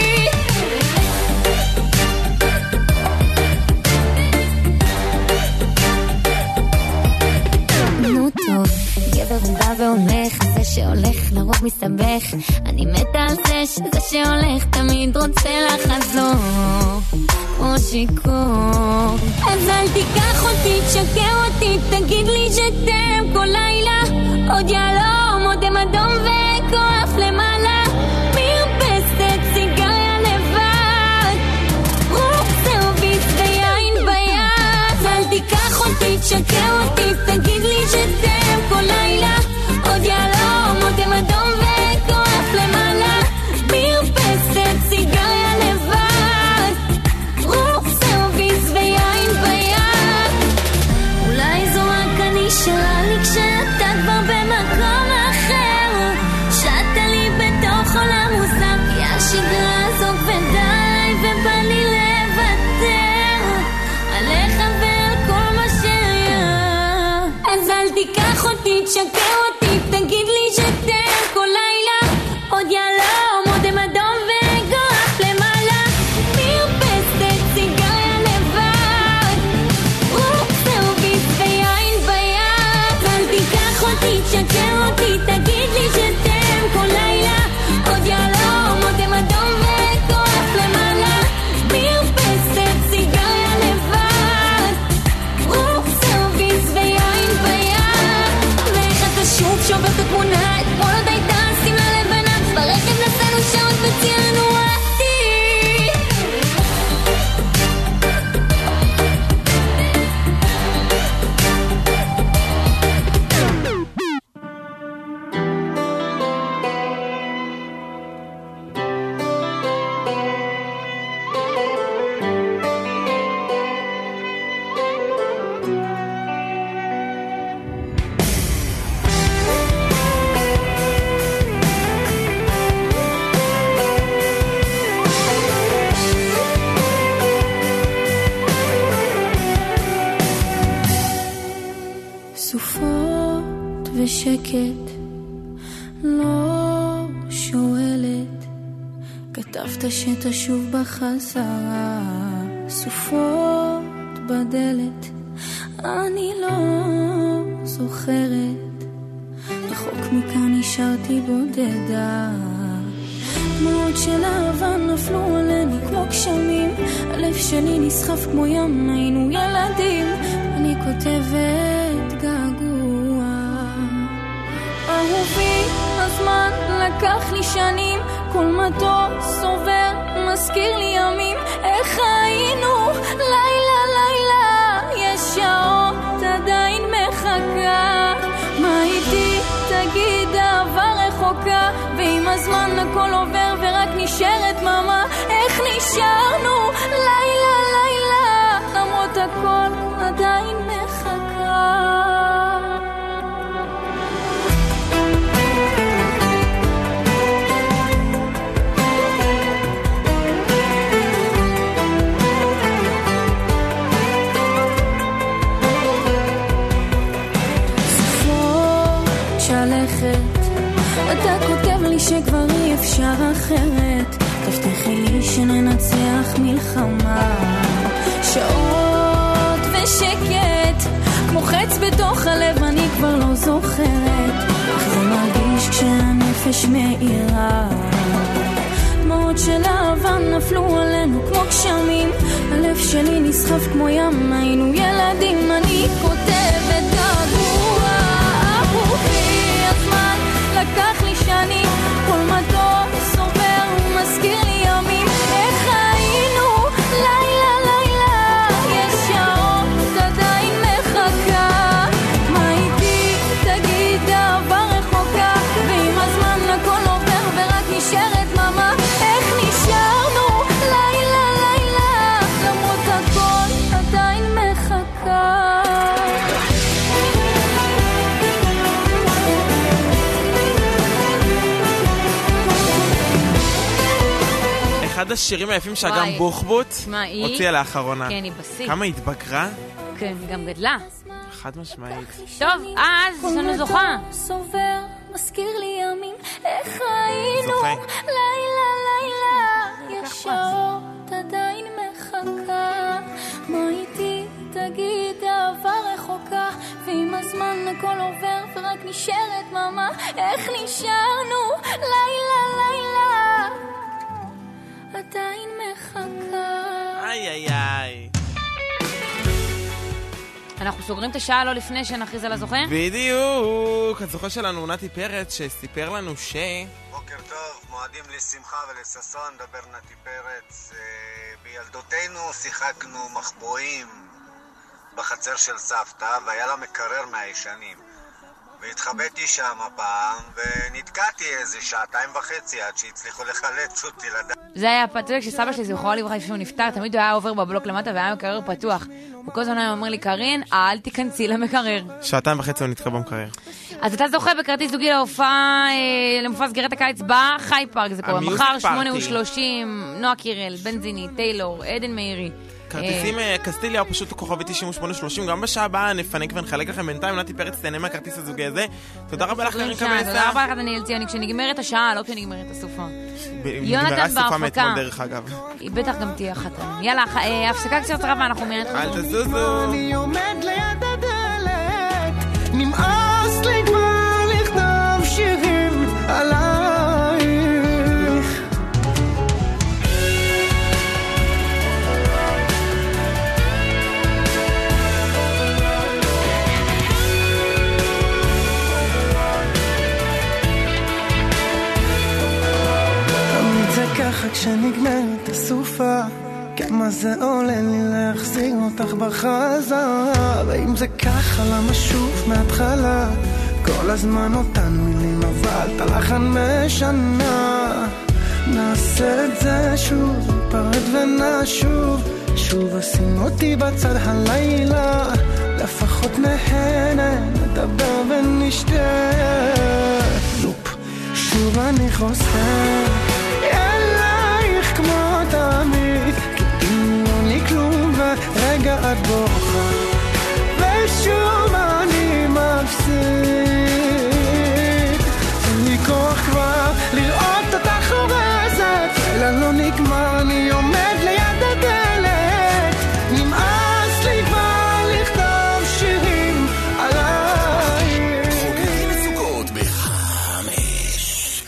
נו טוב, גבר בא והולך, זה שהולך לרוב מסתבך, אני מתה על זה טיפש, זה שהולך תמיד רוצה לחזור כמו שיכור. אז אל תיקח אותי, תשקר אותי, תגיד לי שתם כל לילה, עוד יעלום, עוד אדום וכוח למעלה, מרפסת סיגריה לבד, רוח סרוויס ויין ביד. אל תיקח אותי, תשקר אותי, תגיד לי שתם כל לילה, עוד יעלום, עוד אדום וכוח למעלה, מרפסת סיגריה לבד, רוח סרוויס ויין ביד. אולי זו רק אני שלה לי כשאתה כבר במקום אחר, שאתה לי בתוך עולם מוזר, כי השגרה הזו כבדה עליי ובא לי לוותר עליך ועל כל מה שהיה. אז אל תיקח אותי, תשקר אותי, תגיד לי שתר כל לילה, עוד יעלום, עוד אדום וגוח למעלה, מרפסת סיגריה לבד, רוח סרוויס ויין ביד. אל תיקח אותי, תשקר אותי, תגיד לי שתר כל לילה, עוד יעלום, עוד אדום וגוח למעלה, מרפסת סיגריה לבד, רוח סרוויס ויין ביד. ואיך אתה שוב שובר את התמונה, אתמול עוד הייתה שמלה לבנה, ברכב נסענו שעות וציינו עתיד. סופות ושקט, לא שואלת, כתבת שתשוב בחזרה, סופות בדלת, אני לא זוכרת, רחוק מכאן נשארתי בודדה, דמעות של אהבה נפלו עלינו כמו גשמים, הלב שלי נסחף כמו ים, היינו ילדים, אני כותבת געגוע. אהובי, הזמן לקח לי שנים, כל מטוס עובר מזכיר לי ימים, איך היינו לילה לילה, יש שעות עדיין מחכה, מה איתי תגיד אהבה רחוקה, ועם הזמן הכל עובר ורק נשארת ממה, איך נשארנו לילה לילה, למרות הכל עדיין מחכה. אתה כותב לי שכבר אי אפשר אחרת, תבטיחי לי שננצח מלחמה, שעות ושקט כמו חץ בתוך הלב, אני כבר לא זוכרת איך זה מרגיש כשהנפש מאירה, דמעות של אהבה נפלו עלינו כמו גשמים, הלב שלי נסחף כמו ים, היינו ילדים, אני כותבת געגוע. אהובי, הזמן לקח לי שנים, כל מטוס עובר ומזכיר לי ימים, איך היינו לילה לילה, יש שעות עדיין מחכה, מה איתי תגיד אהבה רחוקה, ועם הזמן הכל עובר ורק נשארת ממה, איך נשארנו לילה לילה, למרות הכל עדיין מחכה. אחד השירים היפים שאגם בוחבוט הוציאה לאחרונה. כן, היא בסית. כמה התבגרה? כן, גם גדלה. חד משמעית. טוב, אז יש לנו זוכה. סובר, מזכיר לי ימים, איך היינו לילה לילה, יש שעות עדיין מחכה, מה איתי תגיד אהבה רחוקה, ועם הזמן הכל עובר ורק נשארת ממה, איך נשארנו לילה לילה, עדיין מחכה. איי איי איי. אנחנו סוגרים את השעה לא לפני שנכריז על הזוכה? בדיוק. הזוכה שלנו נתי פרץ שסיפר לנו ש... בוקר טוב, מועדים לשמחה ולששון, דבר נתי פרץ. בילדותנו שיחקנו מחבואים בחצר של סבתא והיה לה מקרר מהישנים. והתחבאתי שם הפעם ונתקעתי איזה שעתיים וחצי עד שהצליחו לחלץ אותי לדעת. זה היה פתוח כשסבא שלי זכרונו לברכה כשהוא נפטר, תמיד הוא היה עובר בבלוק למטה והיה מקרר פתוח. וכל הזמן הוא אומר לי, קרין, אל תיכנסי למקרר. שעתיים וחצי הוא נתקע במקרר. אז אתה זוכה בכרטיס זוגי להופעה, למופע סגירת הקיץ בחי פארק, זה קורה מחר שמונה ושלושים, נועה קירל, בנזיני, טיילור, עדן מאירי. כרטיסים קסטיליה או פשוט כוכבי תשעים ושמונה שלושים, גם בשעה הבאה נפנק ונחלק לכם בינתיים. נתי פרץ תהנה מהכרטיס הזוגי הזה. תודה רבה לך קרין קבסה. תודה רבה לך דניאל ציוני. כשנגמרת השעה, לא כשנגמרת הסופה. יונתן בהפקה. היא בטח גם תהיה חתן. יאללה, הפסקה קצרה ואנחנו מיד חוזרים. אל תזוזו. אני עומד ליד הדלת, נמאס לי כבר לכתוב שירים עלייך. ככה כשנגמרת הסופה, כמה זה עולה לי להחזיר אותך בחזרה. ואם זה ככה למה שוב מההתחלה, כל הזמן אותן מילים אבל את הלחן משנה. נעשה את זה שוב, נפרד ונשוב, שוב אשים אותי בצד הלילה, לפחות נהנה, נדבר ונשתה. לופ, שוב אני חוסר אלייך כמו תמיד, כי אם לא לי כלום ורגע את בוכה, ושוב אני מפסיד. אין לי כוח כבר לראות אותך הורסת, אלא לא נגמר, אני עומד ליד הדלת, נמאס לי כבר לכתוב שירים עלייך. חוגגים סוכות בחמש.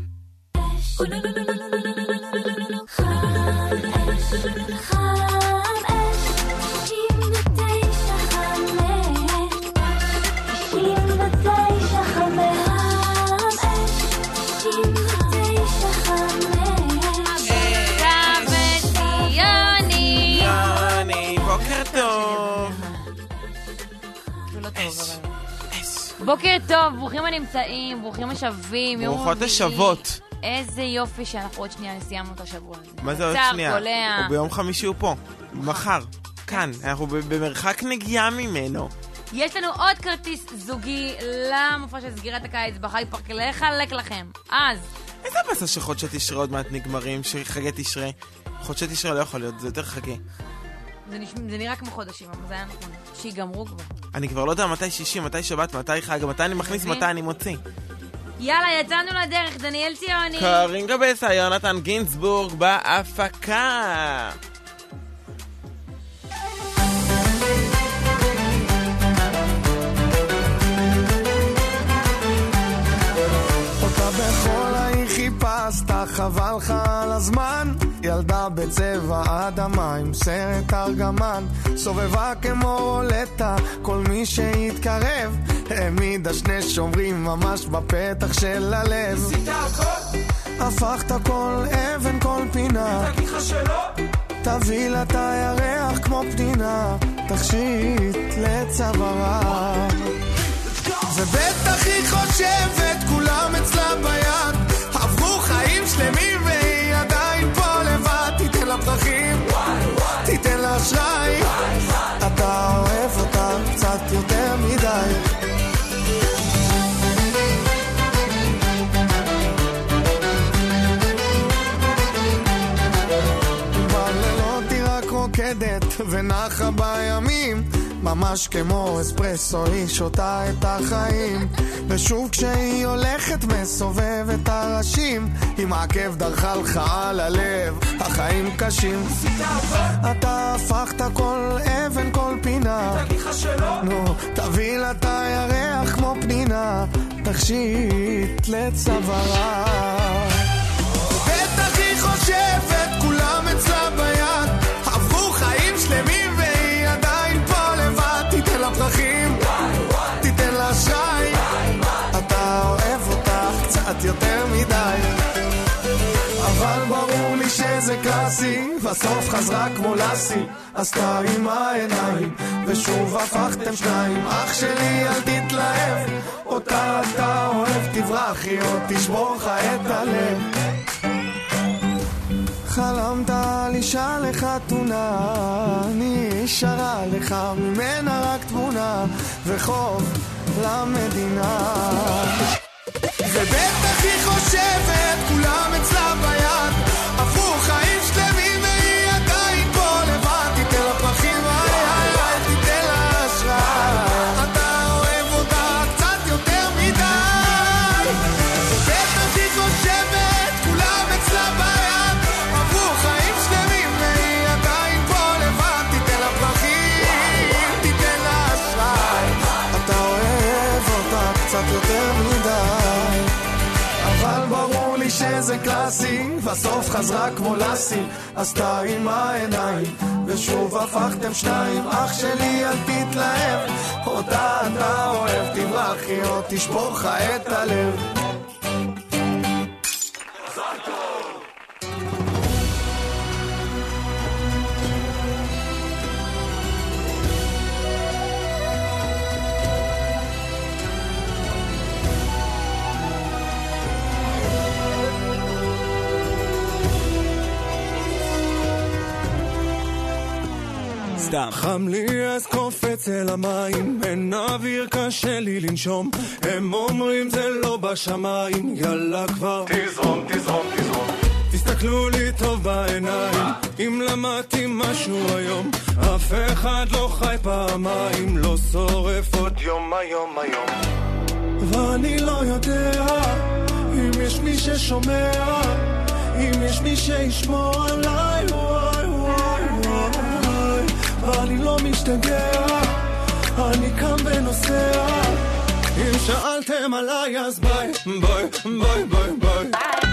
בוקר טוב, ברוכים הנמצאים, ברוכים השבים, ברוכות השוות. איזה יופי שאנחנו עוד שנייה סיימנו את השבוע הזה. מה זה עוד שנייה? הוא ביום חמישי הוא פה, מחר, כאן, אנחנו במרחק נגיעה ממנו. יש לנו עוד כרטיס זוגי למופע של סגירת הקיץ בחי פארק לחלק לכם. אז איזה בסה שחודשי תשרה עוד מעט נגמרים, שחגי תשרה. חודשי תשרה לא יכול להיות, זה יותר חגי. זה, נש... זה נראה כמו חודשים, אבל זה היה נכון. שיגמרו כבר. אני כבר לא יודע מתי שישי, מתי שבת, מתי חג, מתי אני מכניס, מתי אני מוציא. יאללה, יצאנו לדרך, דניאל ציוני. קרין קבסה, יונתן גינצבורג בהפקה. אותה בכל העיר חיפשת, חבל לך על הזמן, ילדה בצבע אדמה עם סרט ארגמן, סובבה כמו רולטה, כל מי שהתקרב העמידה שני שומרים ממש בפתח של הלב. עשית הכל, הפכת כל אבן כל פינה, תגיד לך שלא, תביא לה את הירח כמו פנינה, תכשיט לצווארה. ובטח היא חושבת כולם אצלה ביד, עברו חיים שלמים והיא עדיין פה לבד. תיתן לה פרחים, תיתן לה אשראי, אתה אוהב אותה קצת יותר מדי. בלילות היא רק רוקדת ונחה בימים, ממש כמו אספרסו היא שותה את החיים, ושוב כשהיא הולכת מסובבת הראשים, עם העקב דרכה לך על הלב, החיים קשים. אתה הפכת כל אבן כל פינה, תגיד לך שלא, נו תביא לה את הירח כמו פנינה, תכשיט לצווארה. בטח היא חושבת קלאסי, בסוף חזרה כמו לסי, עשתה עם העיניים, ושוב הפכתם שניים. אח שלי אל תתלהב, אותה אתה אוהב, תברחי או תשבור לך את הלב. חלמת על אישה לחתונה, אני שרה לך ממנה רק תמונה, וחוב למדינה. ובטח היא חושבת, כולם אצלה ביד, עברו חיים שלמים והיא עדיין פה לבד. תיתן לה פרחים, איי איי איי, תיתן לה אשראי, אתה אוהב אותה קצת יותר מדי. ובטח היא חושבת, כולם אצלה ביד, עברו חיים שלמים והיא עדיין פה לבד. תיתן לה פרחים, תיתן לה אשראי, אתה אוהב אותה קצת יותר מדי. אבל ברור לי שזה קלאסי, בסוף חזרה כמו לסי, עשתה עם העיניים, ושוב הפכתם שניים. אח שלי אל תתלהב, אותה אתה אוהב, תברחי או תשבור לך את הלב. חם לי אז קופץ אל המים, אין אוויר קשה לי לנשום, הם אומרים זה לא בשמיים, יאללה כבר תזרום, תזרום, תזרום. תסתכלו לי טוב בעיניים, אם למדתי משהו היום, אף אחד לא חי פעמיים, לא שורף עוד יום היום היום. ואני לא יודע אם יש מי ששומע, אם יש מי שישמור עליי, וואי וואי וואי, ואני לא משתגע, אני קם ונוסע. אם שאלתם עליי אז ביי, ביי, ביי, ביי, ביי.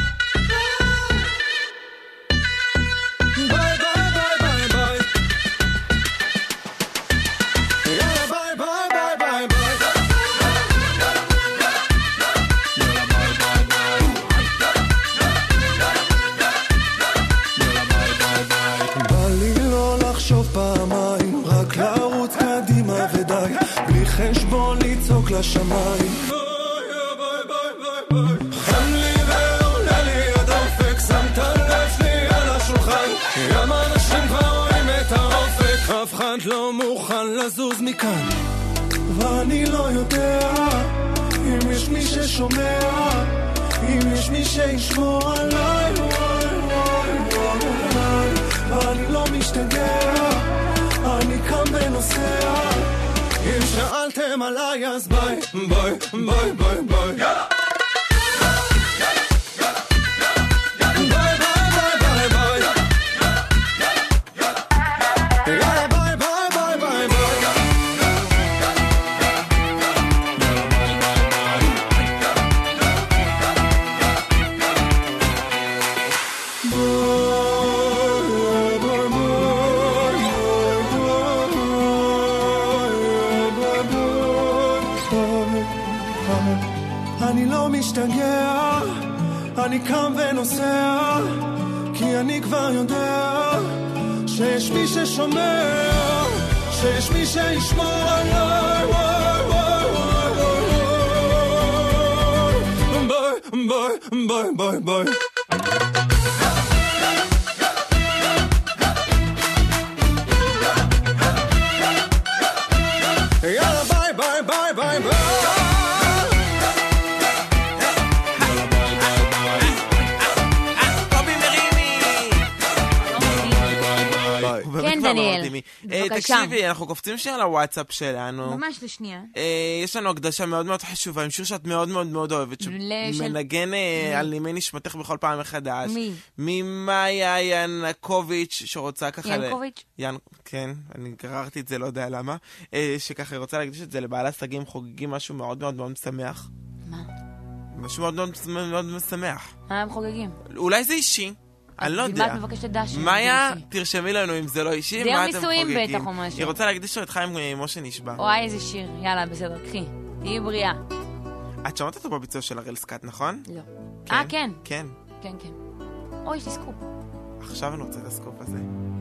חשבון לצעוק לשמיים, חם לי ועולה לי הדופק, שמת לב שלי על השולחן, גם אנשים כבר רואים את האופק, אף אחד לא מוכן לזוז מכאן. ואני לא יודע אם יש מי ששומע, אם יש מי שישמור עליי, ואני לא משתגע, אני קם ונוסע. אם שאלתם עליי אז ביי, ביי, ביי, ביי, ביי. יאללה! אני קם ונוסע, כי אני כבר יודע שיש מי ששומע, שיש מי שישמור עליי, וואי וואי וואי, ביי ביי ביי ביי. יאללה ביי ביי ביי ביי ביי. כן, דניאל, בבקשה. תקשיבי, אנחנו קופצים שנייה לוואטסאפ שלנו. ממש לשנייה. יש לנו הקדשה מאוד מאוד חשובה, עם שיר שאת מאוד מאוד מאוד אוהבת, שמנגן על נימי נשמתך בכל פעם מחדש. מי? ממאיה ינקוביץ', שרוצה ככה... ינקוביץ'? כן, אני גררתי את זה, לא יודע למה. שככה רוצה להקדיש את זה לבעל הסגים, חוגגים משהו מאוד מאוד מאוד משמח. מה? משהו מאוד מאוד משמח. מה הם חוגגים? אולי זה אישי. אני לא יודע. את מבקשת דש. מאיה, תרשמי לנו אם זה לא אישי, זה מה יום אתם נישואים חוגגים? בטח או משהו. היא רוצה להקדיש לו את חיים משה נשבע. וואי, איזה שיר. יאללה, בסדר, קחי. תהיי בריאה. את שמעת אותו בביצוע של הראל סקאט, נכון? לא. אה, כן. כן. כן, כן. אוי, יש לי סקופ. עכשיו אני רוצה את הסקופ הזה.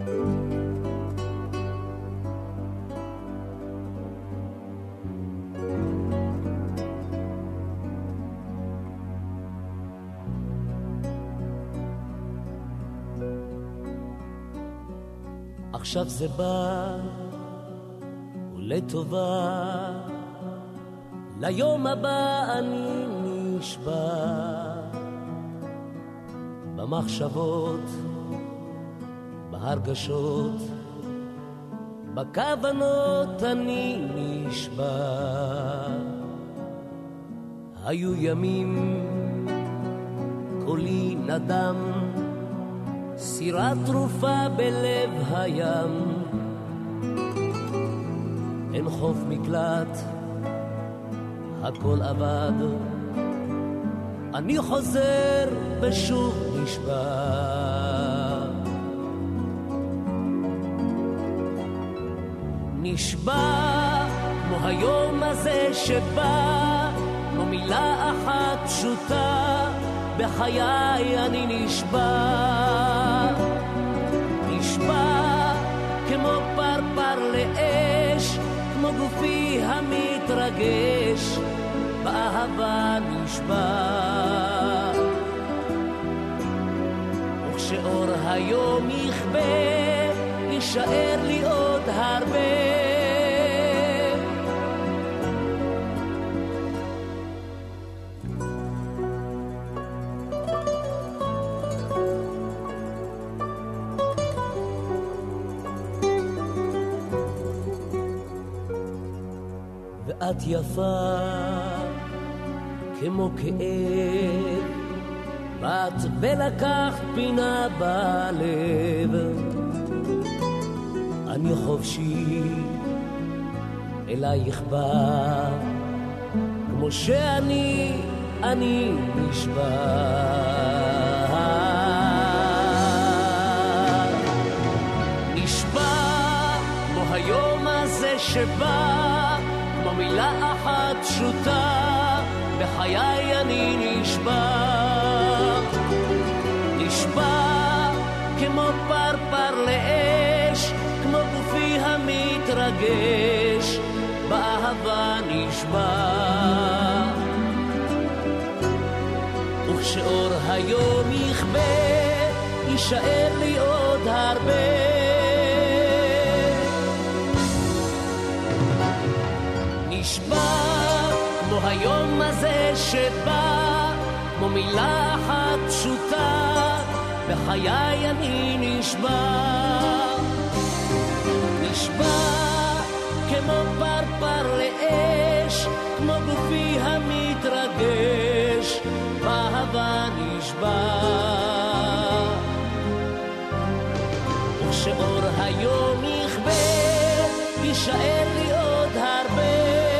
עכשיו זה בא ולטובה, ליום הבא אני נשבע, במחשבות, בהרגשות, בכוונות אני נשבע. היו ימים קולי נדם, סירה תרופה בלב הים, אין חוף מקלט, הכל עבד, אני חוזר ושוב נשבע. נשבע כמו היום הזה שבא, כמו מילה אחת פשוטה, בחיי אני נשבע. נשבע כמו פרפר לאש, כמו גופי המתרגש, באהבה נשבע. וכשאור היום יכבה, יישאר לי עוד הרבה. ואת יפה כמו כאב, באת ולקחת פינה בלב, אני חופשי אלייך בא, כמו שאני, אני נשבע. נשבע כמו היום הזה שבא, כמו מילה אחת פשוטה, בחיי אני נשבע. נשבע כמו פרפר לאש, כמו גופי המתרגש, באהבה נשבע. וכשאור היום יכבה, יישאר לי עוד הרבה. נשבע כמו היום הזה שבא, כמו מילה אחת פשוטה, בחיי אני נשבע. נשבע כמו פרפר לאש, כמו גופי המתרגש, באהבה נשבע. וכשאור היום יכבה, יישאר לי עוד הרבה.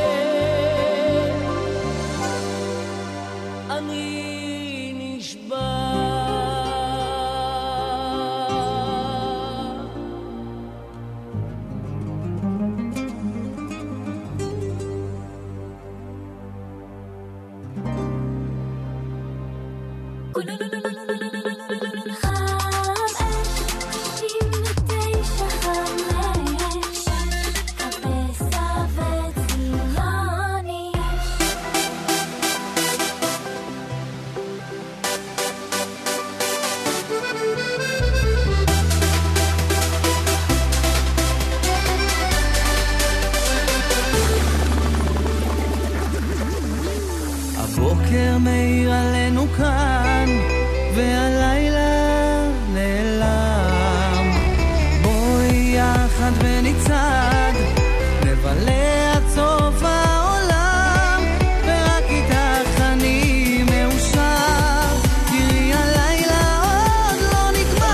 הבוקר מאיר עלינו כאן, והלילה נעלם. בואי יחד ונצעד, נבלה עד סוף העולם, ורק איתך אני מאושר. תראי הלילה עוד לא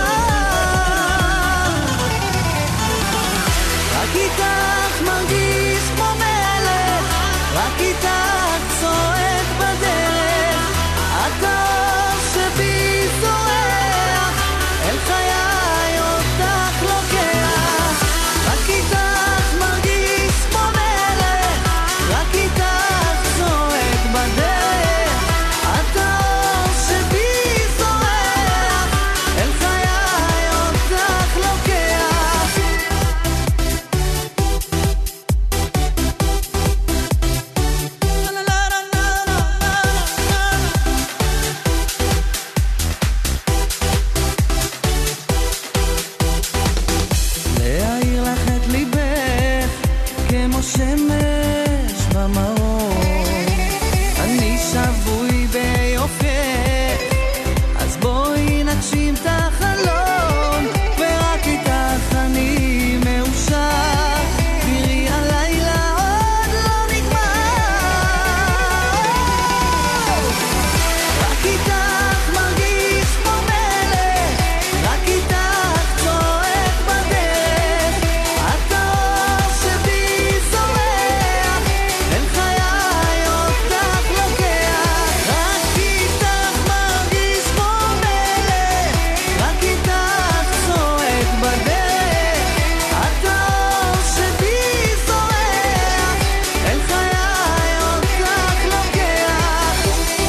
נגמר, רק איתך מרגיש כמו מלך, רק איתך צועק בדרך, אתה שבי זורח, אל חיי אותך לוקח. רק איתך מרגיש כמו מלך, רק איתך צועק בדרך, אתה שבי זורח, אל חיי שמש במאור, אני שבוי ביופייך, אז בואי נגשים את החלום, ורק איתך אני מאושר, תראי הלילה עוד לא נגמר, רק איתך מרגיש כמו מלך, רק איתך צועק בדרך, את האור שבי זורח, אל חיי אותך לוקח, רק איתך מרגיש כמו מלך, רק איתך צועק בדרך, את האור שבי זורח, אל חיי אותך לוקח.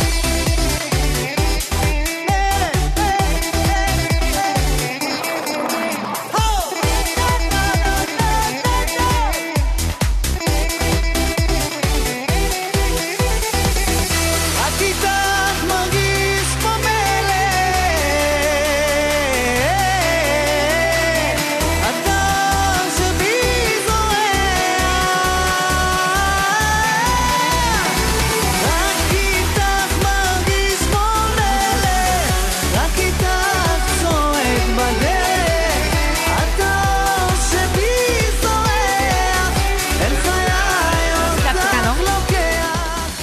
רק איתך מרגיש כמו מלך, את האור שבי זורח, רק איתך מרגיש כמו מלך, רק איתך צועק בדרך, את האור שבי זורח, אל חיי אותך לוקח.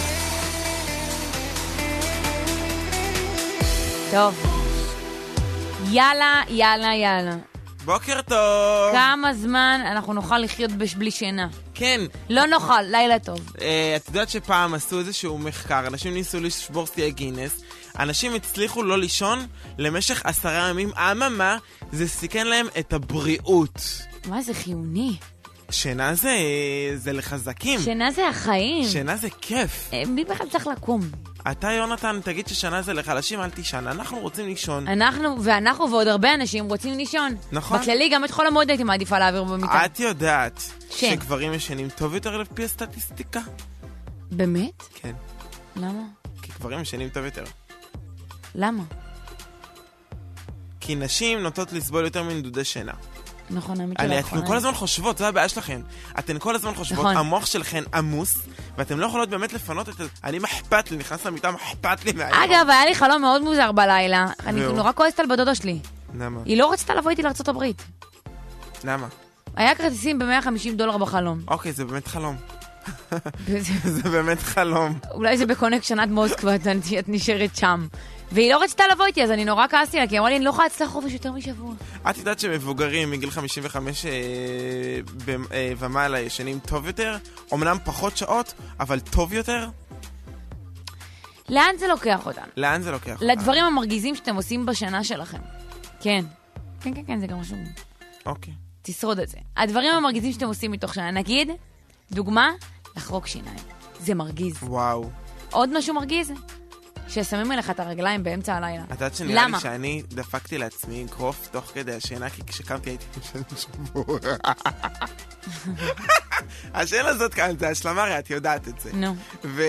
טוב. יאללה, יאללה, יאללה. בוקר טוב. כמה זמן אנחנו נוכל לחיות בש- בלי שינה? כן. לא נוכל, לילה טוב. אה, את יודעת שפעם עשו איזשהו מחקר, אנשים ניסו לשבור שיאי גינס, אנשים הצליחו לא לישון למשך עשרה ימים, אממה, זה סיכן להם את הבריאות. מה זה חיוני? שינה זה, זה לחזקים. שינה זה החיים. שינה זה כיף. אה, מי בכלל צריך לקום? אתה, יונתן, תגיד ששינה זה לחלשים, אל תישן. אנחנו רוצים לישון. אנחנו, ואנחנו ועוד הרבה אנשים רוצים לישון. נכון. בכללי, גם את חול המועד הייתי מעדיפה להעביר במיטה. את יודעת ש- שגברים ישנים טוב יותר לפי הסטטיסטיקה? באמת? כן. למה? כי גברים ישנים טוב יותר. למה? כי נשים נוטות לסבול יותר מנדודי שינה. נכון, האמת אני, שלא אתן נכון. כל הזמן חושבות, זו הבעיה שלכם. אתן כל הזמן חושבות, נכון. המוח שלכן עמוס, ואתן לא יכולות באמת לפנות את זה. אני מחפת לי, נכנס למיטה, מחפת לי מהיום. אגב, היה לי חלום מאוד מוזר בלילה. אני והוא? נורא כועסת על בדודה שלי. למה? היא לא רצתה לבוא איתי לארצות הברית. למה? היה כרטיסים ב-מאה וחמישים דולר בחלום. אוקיי, זה באמת חלום. זה באמת חלום. אולי זה בקונקשן עד מוסקבה, את את נשארת שם. והיא לא רצתה לבוא איתי, אז אני נורא כעסתי לה, כי אמרה לי, אני לא יכולה לצלח חופש יותר משבוע. את יודעת שמבוגרים מגיל חמישים וחמש אה, ב- אה, ומעלה ישנים טוב יותר? אומנם פחות שעות, אבל טוב יותר? לאן זה לוקח אותנו? לאן זה לוקח? לדברים המרגיזים שאתם עושים בשנה שלכם. כן. כן, כן, כן, זה גם משהו. אוקיי. תשרוד את זה. הדברים המרגיזים שאתם עושים מתוך שנה. נגיד, דוגמה, לחרוק שיניים. זה מרגיז. וואו. עוד משהו מרגיז? ששמים אליך את הרגליים באמצע הלילה. את יודעת שנראה למה? לי שאני דפקתי לעצמי אגרוף תוך כדי השינה, כי כשקמתי הייתי ישן שבוע. השאלה הזאת כאן, זה השלמה, הרי את יודעת את זה. נו. ו...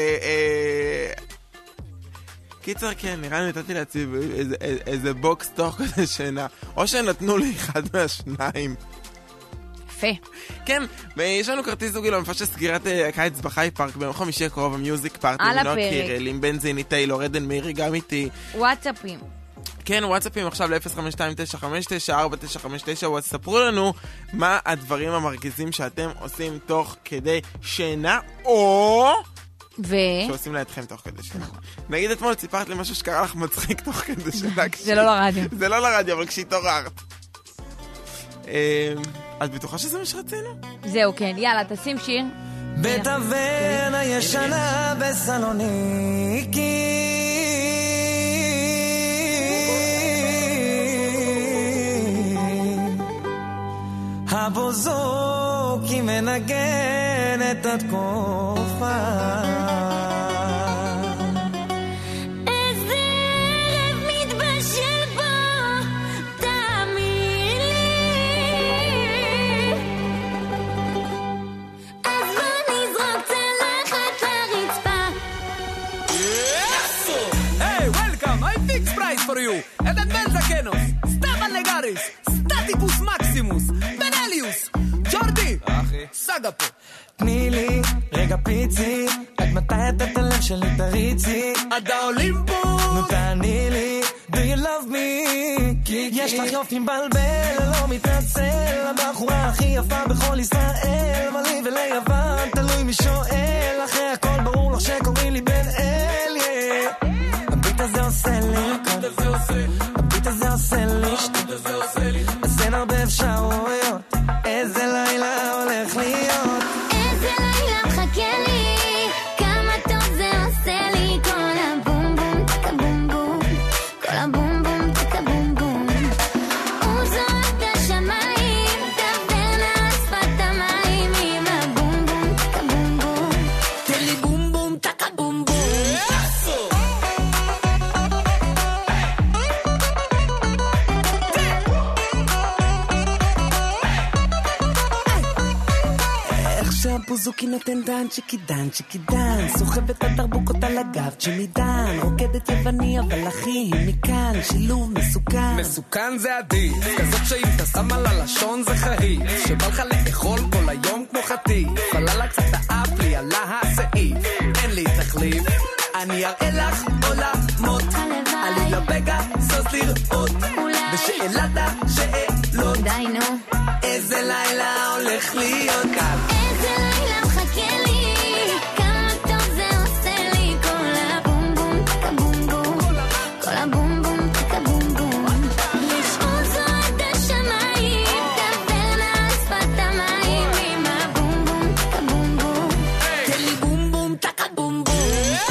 קיצר, כן, נראה לי נתתי לעצמי איזה, איזה בוקס תוך כדי שינה. או שנתנו לי אחד מהשניים. יפה. כן, ויש לנו כרטיס זוגי למופע של סגירת הקיץ בחי פארק ביום חמישי הקרוב, המיוזיק פארטי, על מנוע הפרק. קירל, עם בנזיני, טיילור, עדן מאירי, גם איתי. וואטסאפים. כן, וואטסאפים עכשיו ל-אפס חמש שתיים תשע חמש תשע ארבע תשע חמש תשע, וספרו לנו מה הדברים המרגיזים שאתם עושים תוך כדי שינה, או... ו... שעושים לידכם תוך כדי שינה. נגיד אתמול סיפרת לי משהו שקרה לך מצחיק תוך כדי שינה. זה לא לרדיו. זה לא לרדיו, אבל כשהתעוררת. את בטוחה שזה מה שרצינו? זהו, כן. יאללה, תשים שיר. בתוון הישנה בסלוניקי הבוזוקי מנגן את התקופה for you. Ed Benzakenos, Stefan Legaris, Staticus Maximus, Benelius, Jordi, סגה פה. תני לי רגע פיצי, עד מתי את את הלב שלי תריצי, עד האולימפוס. נו תעני לי, do you love me? יש לך יופי מבלבל, לא מתנצל, הבחורה הכי יפה בכל ישראל, אבל לי וליוון תלוי מי שואל, אחרי הכל ברור לך שקוראים לי בן אל, הביט הזה עושה לי, הביט הזה עושה לי, אז אין הרבה אפשרויות, איזה לילה הולך להיות, איזה לילה מחכה לי, כמה טוב זה עושה לי, כל הבום בום תקה בום בום, כל הבום בום תקה בום בום, הוא זורק את השמיים, דבר לה שפת המים, עם הבום בום תקה בום בום, תן לי בום בום תקה בום בום. שהבוזוקי נותן דן צ'יקי דן צ'יקי דן, סוחבת הדרבוקות על הגב צ'ימי דן, רוקדת יווני אבל אחי היא מכאן, שילוב מסוכן. מסוכן זה עדיף, כזאת שאם אתה שם על הלשון זה חריף, שבא לך לאכול כל היום כמו חטיף, פללה קצת האף לי עלה הסעיף, אין לי תחליף, אני אראה לך עולמות, עלי לבגה סוס לראות, ושאלת השאלות, די נו, איזה לילה הולך להיות כאן, איזה לילה מחכה לי, כמה טוב זה עושה לי, כל הבום בום תקה בום בום, כל הבום בום תקה בום בום, לשאול זו את השמיים, דבר לה שפת המים, עם הבום בום תקה בום בום, תן לי בום בום תקה בום בום.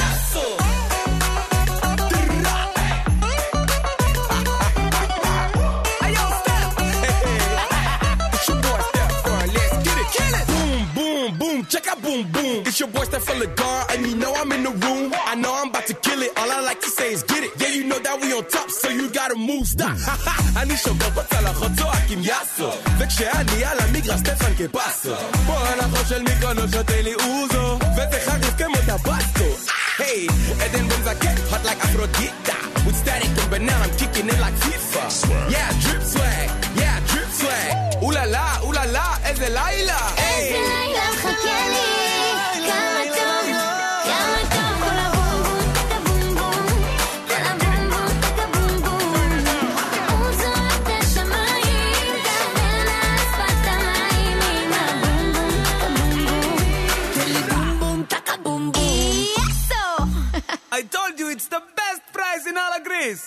Check out boom boom. It's your boy Steph from the guard, and you know I'm in the room. I know I'm about to kill it. All I like to say is get it. Yeah, you know that we on top, so you gotta move. Stop. אני שובר בצלחות צועקים יאסו, וכשאני על המגרש סטפן כפסו. פה אנחנו של מיקרונו שותה לי אוזו, וזה חריף כמו טבסקו. Hey, Eden been like hot like Aphrodite. With static and banana, I'm kicking it like FIFA. Yeah, drip swag. Yeah, drip swag. Ooh la la, ooh la la, איזה לילה. איזה לילה מחכה לי, כמה טוב, כמה טוב, כל הבום בום תקה בום בום, כל הבום בום תקה בום בום, הוא זורק את השמיים, דבר לה שפת המים, עם הבום בום תקה בום בום, תן לי בום בום תקה בום בום. I told you it's the best price in all of Greece.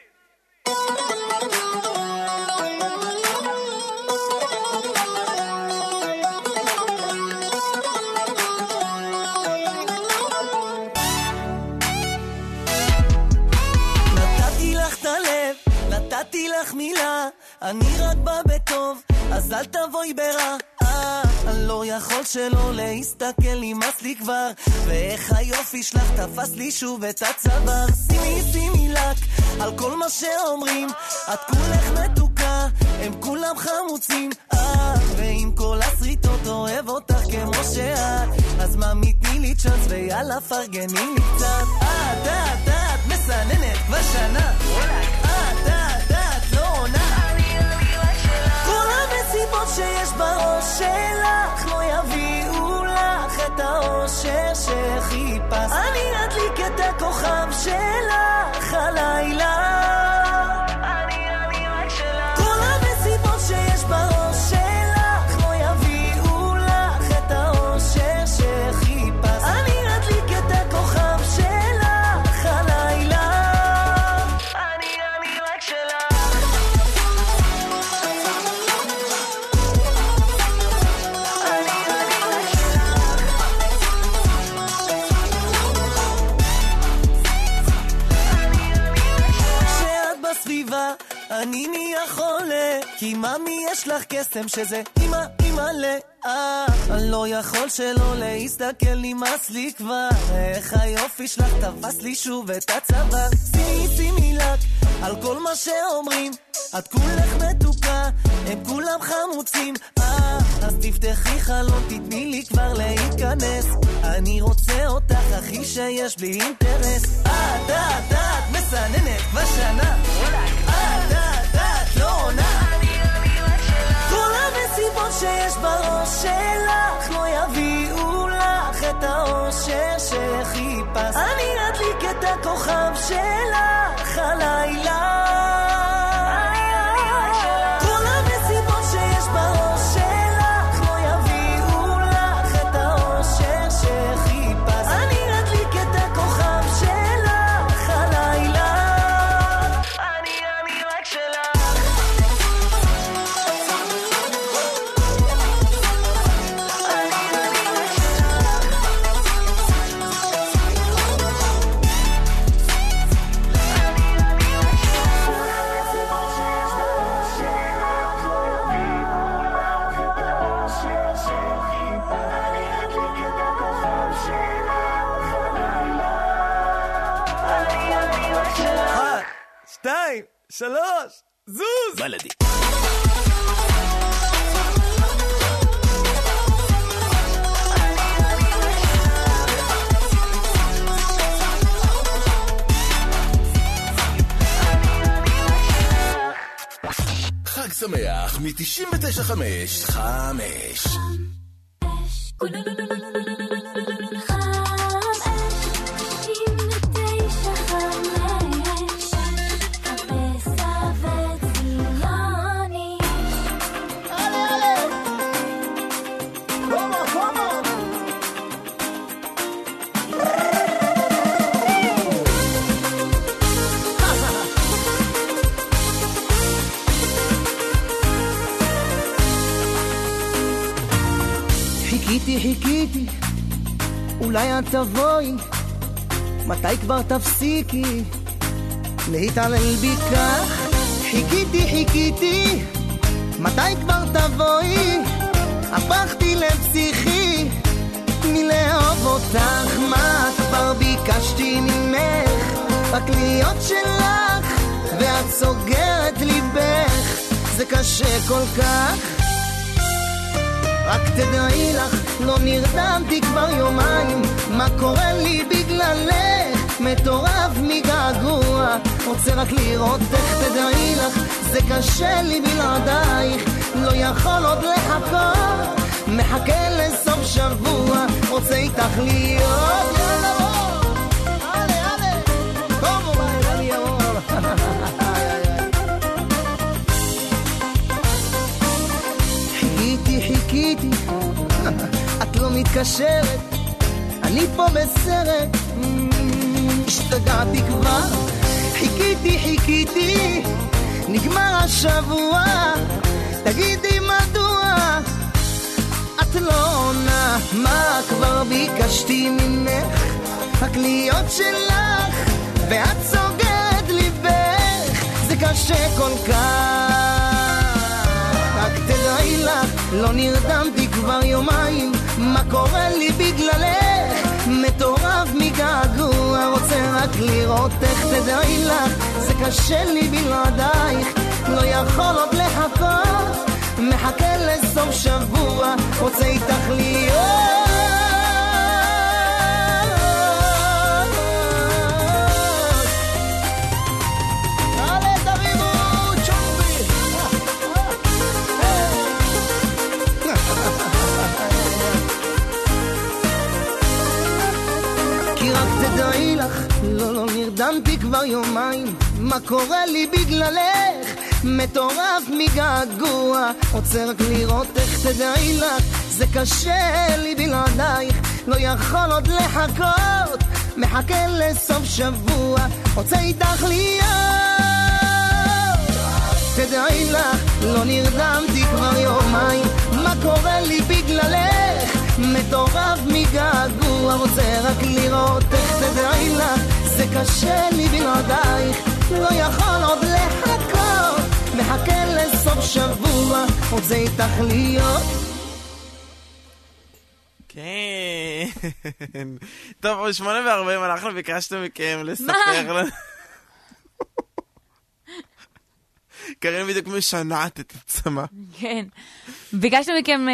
נתתי לך את הלב, נתתי לך מילה, אני רק בא בטוב, אז אל תבואי ברע. אני לא יכול שלא להסתכל, נמאס לי כבר, ואיך היופי שלך תפס לי שוב את הצוואר. שימי שימי לק על כל מה שאומרים, את כולך מתוקה, הם כולם חמוצים, אה, ועם כל הסריטות אוהב אותך כמו שאת, אז מה מתני לי צ'אנס ויאללה פרגני לי קצת. אה, דעת דעת מסננת כבר שנה, אה, דעת דעת לא עונה, כל המסיבות שיש בראש שלך לא יביאו לך את האושר שחיפש, אני אדליק את הכוכב שלך הלילה, אני אני רק שלך, כל המסיבות שיש בראש שלך לא יביאו לך את האושר שחיפש, אני אדליק את הכוכב שלך הלילה, אני אני רק שלך. אני נהיה חולה, כי ממי יש לך קסם שזה אמא אמא לאה, אני לא יכול שלא להסתכל, נמאס לי כבר, איך היופי שלך תפס לי שוב את הצוואר. שימי שימי לק על כל מה שאומרים, את כולך מתוקה, הם כולם חמוצים, אה, אז תפתחי חלון, תתני לי כבר להיכנס, אני רוצה אותך הכי שיש בלי אינטרס. אה, דעת דעת מסננת כבר שנה, אה, דעת דעת לא עונה, כל המסיבות שיש בראש שלך לא יביאו הכוכב שלך הלילה. כל המסיבות שיש בראש שלך לא יביאו לך את האושר שחיפש. אני אדליק את הכוכב שלך הלילה. אני אני רק שלך. שתיים, שלוש, זוז! בלדי. חג שמח מ-תשעים ותשע חמש חמש. חיכיתי, חיכיתי, אולי את תבואי, מתי כבר תפסיקי להתעלל בי כך? חיכיתי, חיכיתי, מתי כבר תבואי, הפכתי לפסיכי מלאהוב אותך. מה כבר ביקשתי ממך, רק להיות שלך, ואת סוגרת ליבך, זה קשה כל כך. רק תדעי לך, לא נרדמתי כבר יומיים, מה קורה לי בגללך, מטורף מגעגוע, רוצה רק לראות איך. תדעי לך, זה קשה לי בלעדייך, לא יכול עוד לחכות, מחכה לסוף שבוע, רוצה איתך להיות. יאללה בוא, הלאה הלאה, קומו בואי להיות. חיכיתי, חיכיתי, את לא מתקשרת, אני פה בסרט, השתגעתי כבר. חיכיתי, חיכיתי, נגמר השבוע, תגידי מדוע את לא עונה. מה כבר ביקשתי ממך, רק להיות שלך, ואת סוגרת ליבך, זה קשה כל כך. רק תדעי לך, לא נרדמתי כבר יומיים, מה קורה לי בגללך, מטורף מגעגוע, רוצה רק לראות איך. תדעי לך, זה קשה לי בלעדייך, לא יכול עוד לחכות, מחכה לסוף שבוע, רוצה איתך להיות. תדעי לך, לא לא נרדמתי כבר יומיים, מה קורה לי בגללך, מטורף מגעגוע, רוצה רק לראות איך. תדעי לך, זה קשה לי בלעדייך, לא יכול עוד לחכות, מחכה לסוף שבוע, רוצה איתך להיות. תדעי לך, לא נרדמתי כבר יומיים, מה קורה לי בגללך, מטורף מגעגוע, רוצה רק לראות איך. תדעי לך, זה קשה לי בלעדייך, לא יכול עוד לחכות, מחכה לסוף שבוע, רוצה איתך להיות. כן. טוב, שמונה וארבעים, אנחנו ביקשתם מכם לספר לנו. קרן בדיוק משנעת את עצמה. כן. ביקשתם מכם...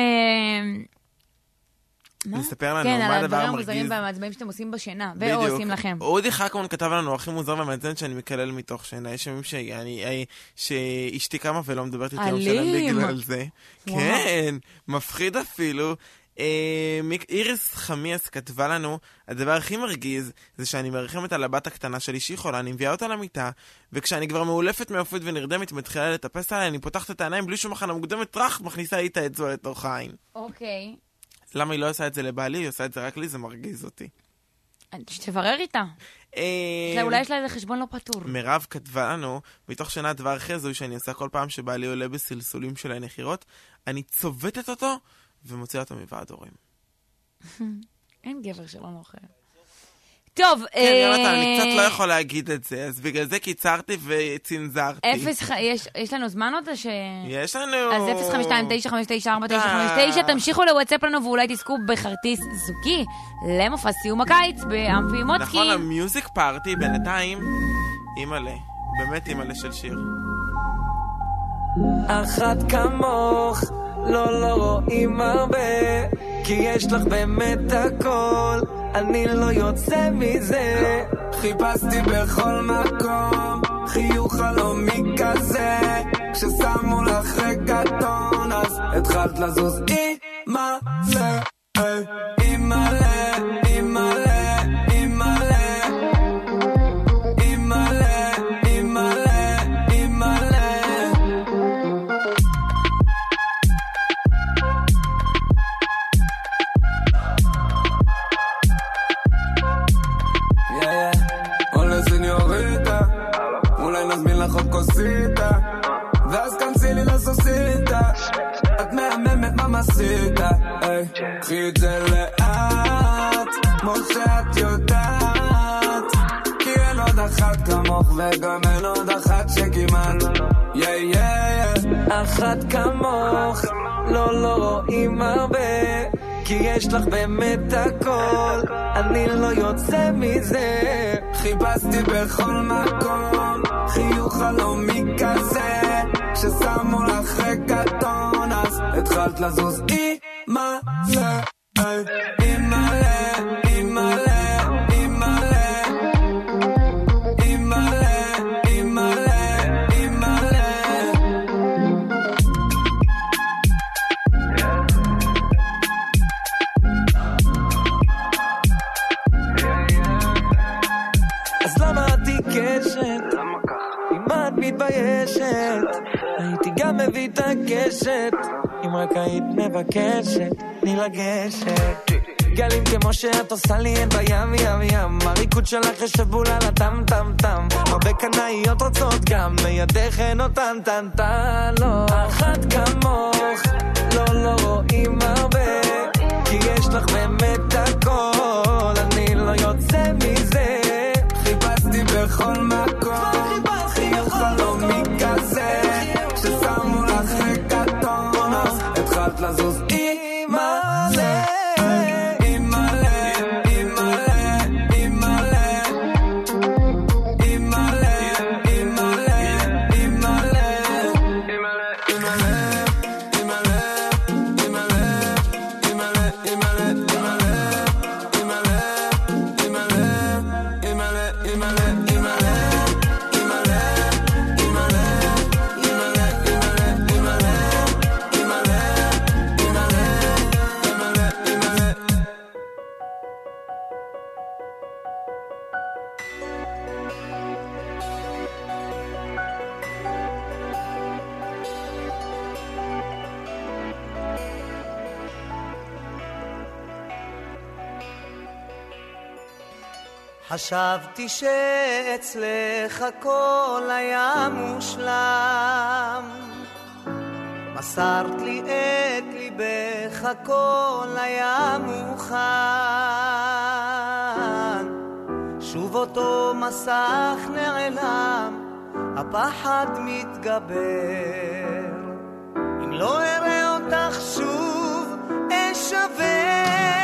לספר לנו כן, מה על הדבר הדברים המרגיז. המוזרים והמעצבנים שאתם עושים בשינה, ואו עושים לכם. אודי חכמון כתב לנו הכי מוזר והמעצבן שאני מקלל מתוך שינה. יש ימים שאני, שאשתי קמה ולא מדברת איתי יום שלם בגלל זה. כן, מפחיד אפילו. איריס חמיאס כתבה לנו, הדבר הכי מרגיז זה שאני מרחמת על הבת הקטנה שלי שהיא חולה, אני מביאה אותה למיטה, וכשאני כבר מעולפת מעופית ונרדמת מתחילה לטפס עליי, אני פותחת את העיניים בלי שום הכנה מוקדמת, טרח, מכניסה לי את האצבע לתוך העין. אוקיי. למה היא לא עושה את זה לבעלי? היא עושה את זה רק לי, זה מרגיז אותי. שתברר איתה. אולי יש לה איזה חשבון לא פתור. מירב כתבה לנו, מתוך שנה דבר אחרי זו שאני עושה כל פעם שבעלי עולה בסלסולים של הנחירות, אני צובטת אותו ומוציאה אותו מוועד הורים. אין גבר שלא נוכל. טוב, כן, יונתן, אני קצת לא יכול להגיד את זה, אז בגלל זה קיצרתי וצנזרתי. יש לנו זמן עוד? יש לנו. אז אפס חמש שתיים תשע חמש תשע ארבע תשע חמש תשע, תמשיכו לוואטסאפ לנו ואולי תזכו בכרטיס זוגי למופע סיום הקיץ באמפי מוצקי. נכון, המיוזיק פארטי בינתיים אימאלה, באמת אימאלה של שיר. אחת כמוך לא לא רואים הרבה, כי יש לך באמת הכל, אני לא יוצא מזה. חיפשתי בכל מקום חיוך חלומי כזה, כששמו לך רגטון אז התחלת לזוז אימאלה, אימאלה, אימאלה, אימאלה, אימאלה, אימאלה, אימאלה. אולי נזמין לך עוד כוסיתה, ואז כנסי לי לסוסיתה, את מהממת ממסיתה, קחי את זה לאט, כמו שאת יודעת, כי אין עוד אחת כמוך וגם אין עוד אחת שכמעט, יא יא יא. אחת כמוך לא לא רואים הרבה, כי יש לך באמת הכל, אני לא יוצא מזה. חיפשתי בכל מקום חיוך חלומי כזה, כששמו לך רגטון אז התחלת לזוז אימאלה, אימאלה, אימאלה, אימאלה, אימאלה, אימאלה, אימאלה. אז למה את עיקשת? אם את מתביישת, הייתי גם מביא את הקשת, אם רק היית מבקשת, תני לגשת. גלים כמו שאת עושה לי אין בים ים ים, הריקוד שלך ישבול על הטם טם טם, הרבה קנאיות רוצות גם מידך אין אותן טן טן. לא אחת כמוך לא לא רואים הרבה, כי יש לך באמת הכל, אני לא יוצא מזה. חיפשתי בכל מקום חיוך חלומי כזה, כששמו לך רגטון אז התחלת לזוז אימאלה, אימאלה, אימאלה, אימאלה, אימאלה, אימאלה, אימאלה, חשבתי שאצלך הכל היה מושלם, מסרת לי את ליבך, הכל היה מוכן, שוב אותו מסך נעלם, הפחד מתגבר, אם לא אראה אותך שוב אשבר.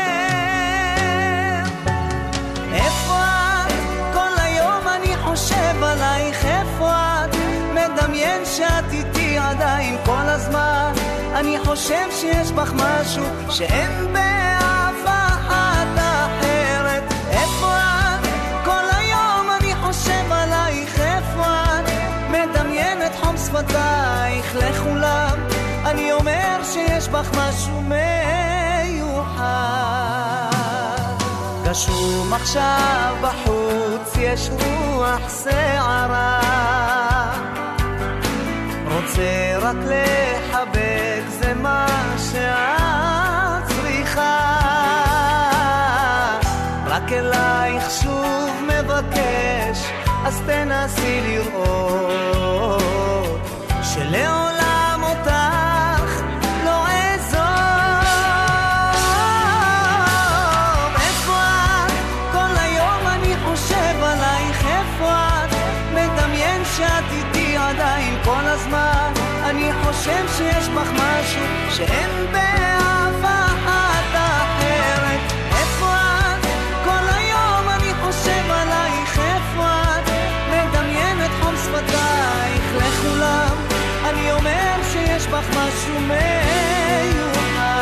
איפה את? כל היום אני חושב עלייך, איפה את? מדמיין שאת איתי עדיין כל הזמן, אני חושב שיש בך משהו שאין באף אחת אחרת. איפה את? כל היום אני חושב עלייך, איפה את? מדמיין את חום שפתייך לכולם, אני אומר שיש בך משהו מיוחד. גשום עכשיו בחוץ, יש רוח שערה, רוצה רק לחבק, זה מה שאת צריכה, רק אלייך שוב מבקש, אז תנסי לראות שלעולם אותך לא אעזוב. איפה את? כל היום אני חושב עלייך, איפה את? מדמיין שאת איתי עדיין כל הזמן, אני חושב שיש בך משהו שאין באף אחת אחרת. איפה את? כל היום אני חושב עלייך, איפה את? מדמיינת חום שפתייך לכולם, אני אומר שיש בך משהו מיוחד.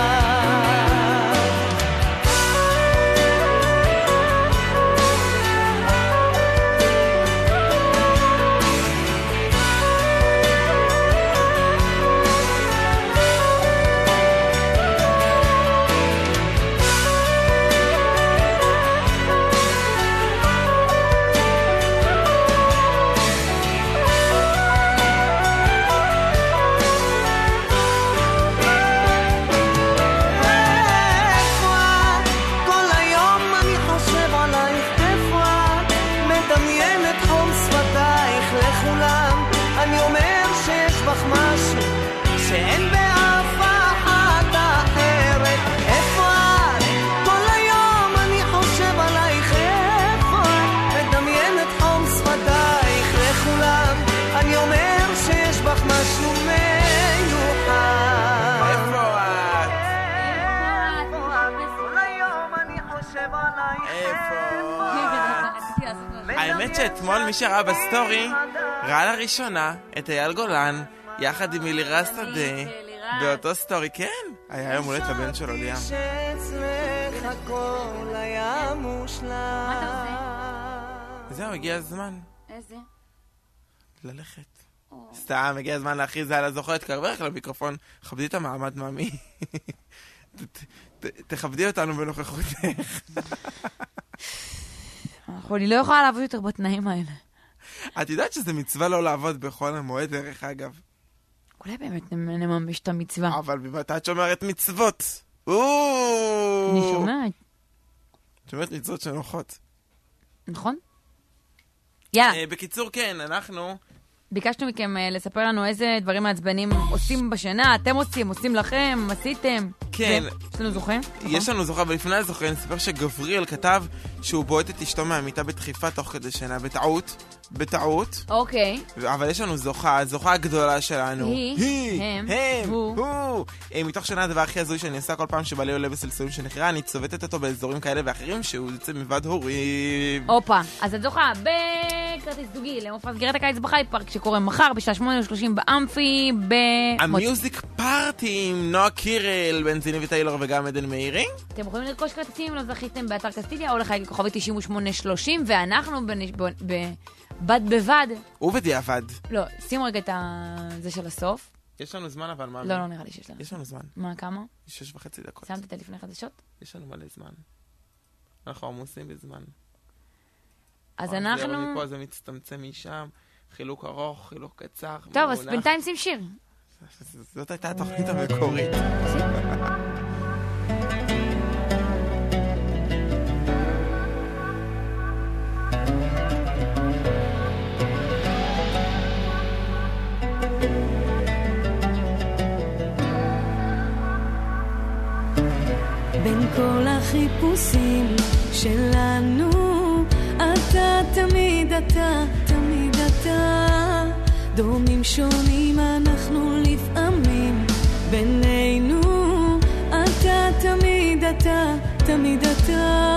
שאין באף אחת אחרת. איפה את? כל היום אני חושב עלייך, איפה את? מדמיינת חום שפתייך לכולם, אני אומר שיש בך משהו מיוחד. איפה את? איפה את? כל היום אני חושב עלייך, איפה את? האמת שאתמול מי שראה בסטורי ראה לראשונה את אייל גולן יחד עם אלירז שדה באותו סטורי. כן, היה יום הולדת לבן שלו ליאם. זהו, הגיע הזמן. איזה? ללכת. סתם, הגיע הזמן להכריז על הזוכה, תקרבך למיקרופון, כבדי את המעמד מאמי. תכבדי אותנו בנוכחותך. אני לא יכולה לעבוד יותר בתנאים האלה. את יודעת שזה מצווה לא לעבוד בכל המועד, דרך אגב. אולי באמת נממש את המצווה. אבל במתי את שומרת מצוות? אני שומרת. שומרת מצוות שנוחות. נכון? יאללה. בקיצור, כן, אנחנו... ביקשנו מכם לספר לנו איזה דברים מעצבנים עושים בשנה, אתם עושים, עושים לכם, עשיתם. כן. יש לנו זוכה? יש לנו זוכה, אבל לפני הזוכה נספר שגבריאל כתב שהוא בועט את אשתו מהמיטה בדחיפה תוך כדי שינה, בטעות. בטעות. אוקיי. אבל יש לנו זוכה, הזוכה הגדולה שלנו. היא, היא, הם, הם, הוא. הוא. מתוך שנה הדבר הכי הזוי שאני עושה כל פעם שבא לי עולה בסלסולים שנחרא, אני צובטת אותו באזורים כאלה ואחרים שהוא יוצא מבד הורים. אופה, אז את זוכה בכרטיס זוגי למופע סגירת הקיץ בחי פארק שקורה מחר בשעה שמונה ושלושים באמפי ב... המיוזיק פארטי עם נועה קירל, בנזיני וטיילור וגם עדן מאירי. אתם יכולים לרכוש כרטיסים אם לא זכיתם באתר קסטיליה או לחייג כוכבי תשעים ושמונה שלושים, ואנחנו בד בבד. ובדיעבד. לא, שימו רגע את זה של הסוף. יש לנו זמן אבל מה? לא, לא נראה לי שיש לנו. יש לנו זמן. מה, כמה? שש וחצי דקות. שמת את לפני חדשות? יש לנו מלא זמן. אנחנו עמוסים בזמן. אז אנחנו... מפה זה מצטמצם משם, חילוק ארוך, חילוק קצר. טוב, אז בינתיים שים שיר. זאת הייתה התוכנית המקורית. בין כל החיפושים שלנו, אתה תמיד אתה, תמיד אתה, דומים שונים אנחנו לפעמים, בינינו אתה תמיד אתה, תמיד אתה,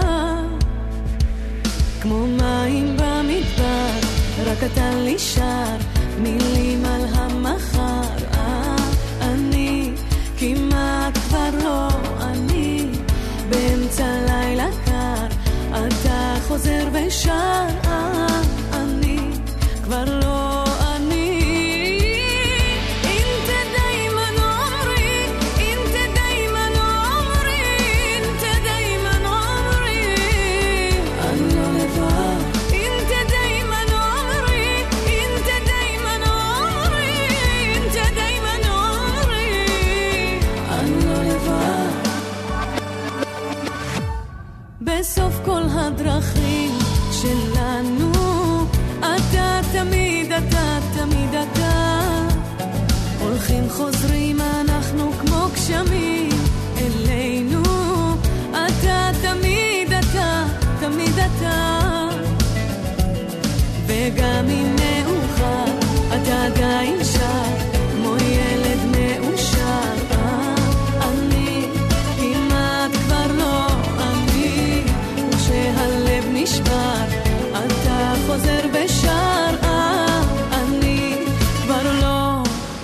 כמו מים במדבר, רק אתה לי שר מילים על המחר. אה, אני כמעט כבר לא אני, באמצע לילה קר אתה חוזר ושר. אה, אני כבר לא אני. Thank you. בסוף כל הדרכים שלנו. אתה תמיד, אתה תמיד אתה. הולכים חוזרים אנחנו כמו גשמים אלינו. אתה תמיד, אתה תמיד אתה. וגם אם מאוחר אתה עדיין שר כמו ילד מאושר. אני כמעט כבר לא אני, וכשהלב נשבר אתה חוזר ושר. אני כבר לא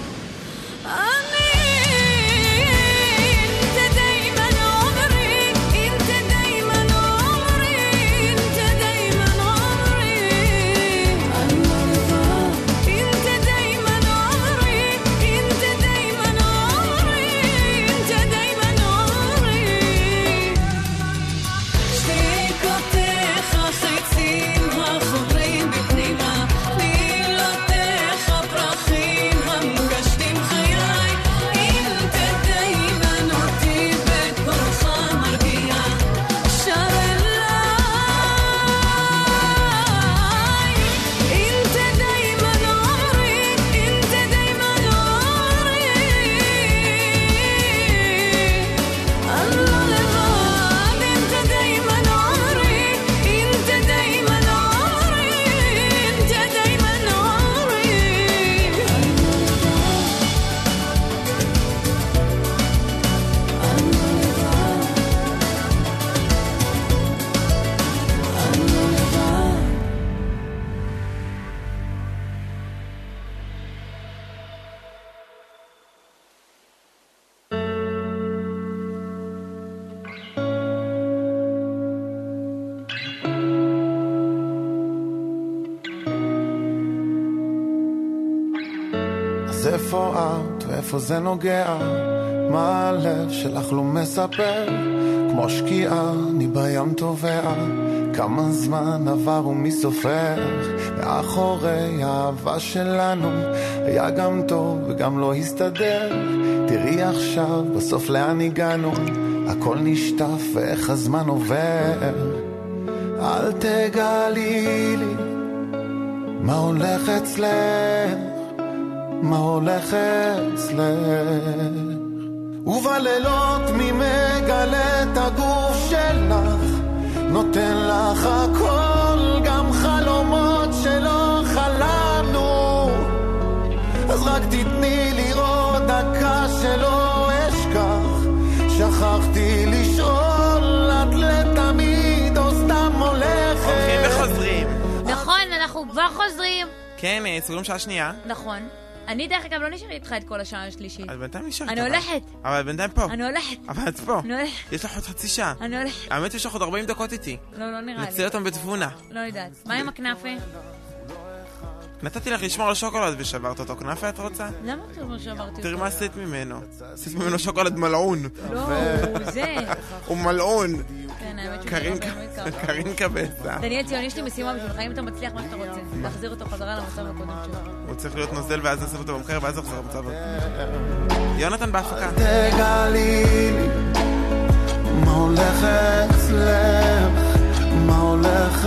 איפה את ואיפה זה נוגע, מה הלב שלך לא מספר, כמו שקיעה אני בים טובע, כמה זמן עבר ומי סופר, מאחורי האהבה שלנו היה גם טוב וגם לא הסתדר, תראי עכשיו בסוף לאן הגענו, הכל נשטף ואיך הזמן עובר, אל תגלי לי מה הולך אצלך, מה הולך אצלך, ובלילות מי מגלה את הגוף שלך, נותן לך הכל, גם חלומות שלא חלמנו, אז רק תתני לראות דקה שלא אשכח, שכחתי לשאול את לתמיד או סתם הולכת. הולכים וחוזרים. נכון, אנחנו כבר חוזרים. כן, סוגרים שעה שנייה. נכון. אני דרך אגב לא נשארתי איתך את כל השעה השלישית. אז בינתיים נשארת. אני הולכת. אבל בינתיים פה. אני הולכת. אבל את פה. אני הולכת. יש לך עוד חצי שעה. אני הולכת. האמת יש לך עוד ארבעים דקות איתי. לא, לא נראה לי. נציל אותם בתבונה. לא יודעת. מה עם הכנפה? נתתי לך לשמור על שוקולד ושברת אותו. כנפה את רוצה? למה אתה לא שברתי אותו? תראי מה עשית ממנו. עשית ממנו שוקולד מלעון. לא, הוא זה. הוא מלעון. כן, האמת שהוא קרין קבצה. דניאל ציון, יש לי משימה בשבילך, אם אתה מצליח מה שאתה רוצה, להחזיר אותו חזרה למצב הקודם שלו. הוא צריך להיות נוזל ואז נסף אותו במקר ואז יחזור למצב. יונתן בהפקה. תגלי לי מה הולך אצלך, מה הולך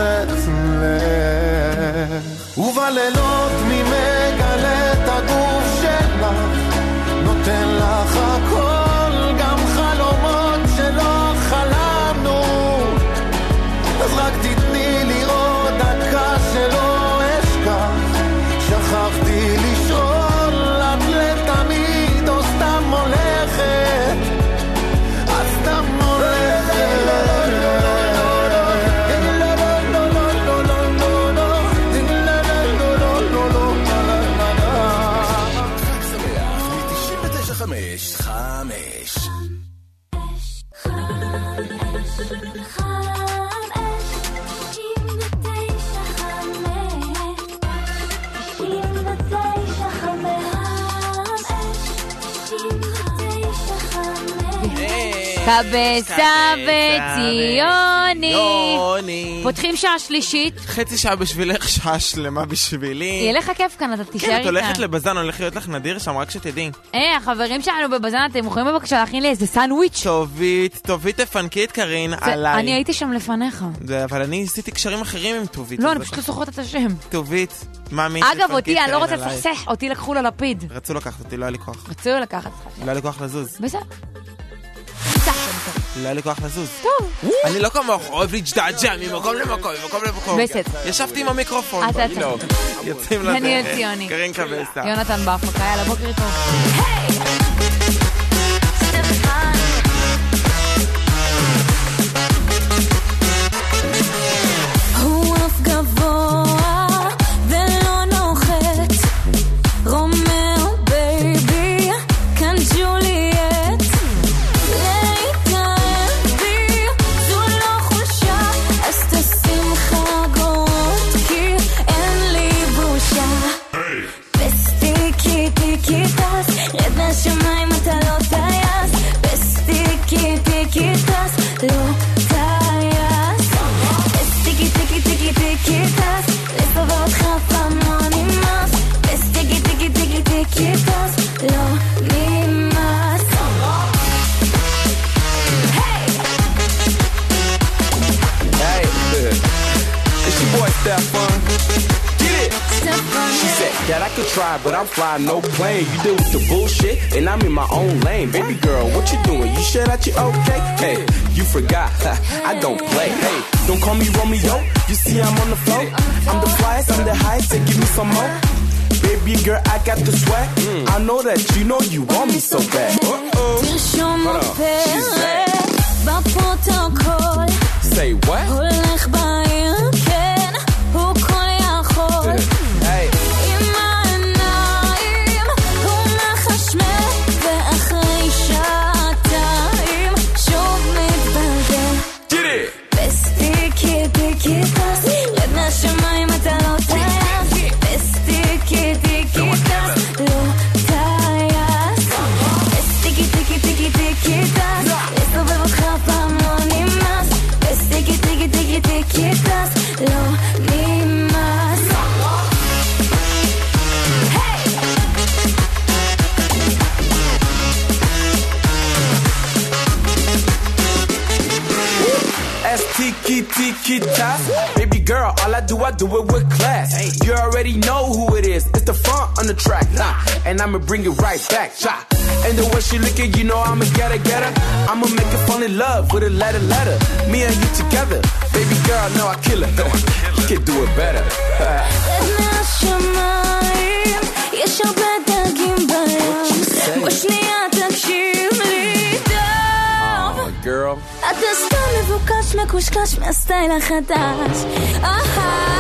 אצלך, ובלילות מי מגלה את הגוף שלך, נותן לך הכל, גם חלומות שלא חלמנו, אז רק תתני לראות דקה שלא אשכח, שכחתי לשאול את לתמיד או סתם הולכת, את סתם הולכת. חמש, חמש. קבסה וציוני. פותחים שעה שלישית. חצי שעה בשבילך, שעה שלמה בשבילי. יהיה לך כיף כאן, אתה תישאר איתה. כן, את הולכת לבזן, הולך להיות לך נדיר שם, רק שתדעי. אה, החברים שלנו בבזן, אתם יכולים בבקשה להכין לי איזה סנדוויץ'? טובית, טובית תפנקית קרין, עליי. אני הייתי שם לפניך. אבל אני עשיתי קשרים אחרים עם טובית. לא, אני פשוט לא זוכרת את השם. טובית, מאמי, אגב, אותי, אני לא רוצה לפסח, אותי לקחו ללפיד. רצו לקחת אותי, לא היה לי כוח. רצו לקחת. לא היה לי כוח לזוז. בסדר. לא היה לי כוח לזוז. טוב. אני לא כמוך, אוהב להצטעג'ע ממקום למקום, ממקום למקום. בסדר. ישבתי עם המיקרופון. אתה טוב. יוצאים לדרך. דניאל ציוני. קרין קבסה. יונתן בהפקה, יאללה, בוקר טוב. הוא אף גבוה ולא נוחת, רומאו בייבי, כאן ג'וליאט, להתאהב בי זו לא חולשה, אז תשים חגורות כי אין לי בושה. בסטיקי טיקי טס, רד מהשמיים אתה לא טייס, בסטיקי טיקי טס, לא טייס, בסטיקי טיקי טיקי טיקי טס, לסובב אותך פעם לא נמאס, בסטיקי טיקי טיקי טיקי טס, לא נמאס. Hey, it's your boy Stefan. Get it? She said that I could try, but I'm flying no plane. You deal with the bullshit, and I'm in my own lane. Baby girl, what you doing? You sure that you okay? Hey, you forgot, I don't play. Hey, don't call me Romeo. You see I'm on the floor. I'm the flyest, I'm the highest, so give me some more. Baby girl, I got the swag. Mm. I know that you know you want me so bad. Uh-oh. תרשום בפרק בפרוטוקול. Say what? הולך בעיר, כן, הוא כל יכול. Hey. עם העיניים הוא מחשמל, ואחרי שעתיים שוב מתבלבל. Get it! בסטיקי טיקי טס, רד מהשמיים אתה לא טייס, בסטיקי טיקי טס, לא טייס, בסטיקי טיקי טיקי טיקי טס, לסובב אותך פעם לא נמאס, בסטיקי טיקי טיקי טיקי טס, לא נמאס. Tiki tiki tas, baby girl, all I do I do it with class. You already know who it is. It's the front on the track, nah, and I'ma bring it right back, cha. And the way she looking, you know I'ma get her, get her. I'ma make her fall in love with a letter, letter. Me and you together, baby girl, no I kill her. You can do it better. מהשמיים יש הרבה דגים בים, בשנייה תקשיב לי טוב. Girl, אתה סתם מבוקש מקושקש מהסטייל החדש. אהה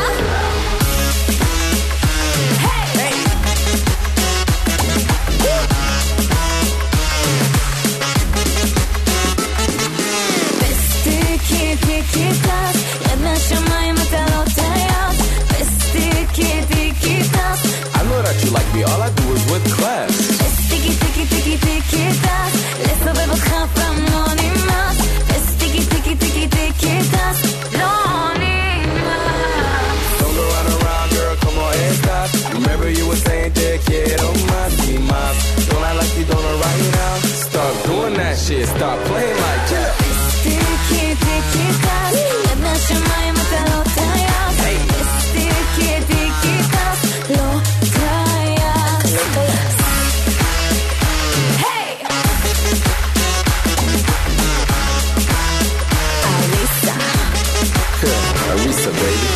בסטיקי טיקי טס, רד מהשמיים אתה לא טייס, בסטיקי טיקי טס, I know that you like me, all I do is with class. בסטיקי טיקי טיקי טיקי טס, לסובב אותך פעם לא נמאס, בסטיקי טיקי טיקי טיקי טס, לא נמאס. Don't go round and round, girl, come on and stop. Remember you were saying that kid on my team, don't act like you don't know right now. Stop doing that shit, stop playing like that. בסטיקי טיקי טס, רד מהשמיים אתה לא טייס, בסטיקי טיקי טס, לא טייס. היי! אריסה. Arisa, baby.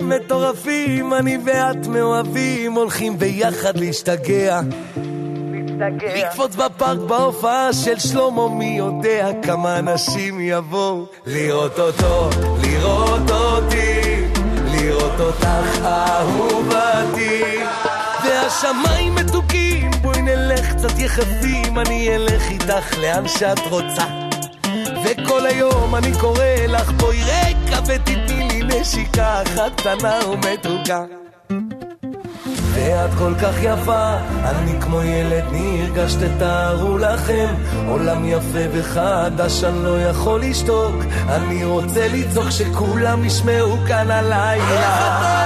מטורפים, אני ואת מאוהבים, הולכים ביחד להשתגע. לקפוץ בפארק בהופעה של שלמה, מי יודע כמה אנשים יבואו לראות אותו, לראות אותי, לראות אותך אהובתי. והשמיים מתוקים, בואי נלך קצת יחסים, אני אלך איתך לאן שאת רוצה, וכל היום אני קורא לך בואי רקע ותתני לי נשיקה אחת קטנה ומתוקה. ואת כל כך יפה, אני כמו ילד נרגש, תתארו לכם עולם יפה וחדש, אני לא יכול לשתוק, אני רוצה לצעוק שכולם ישמעו כאן הלילה.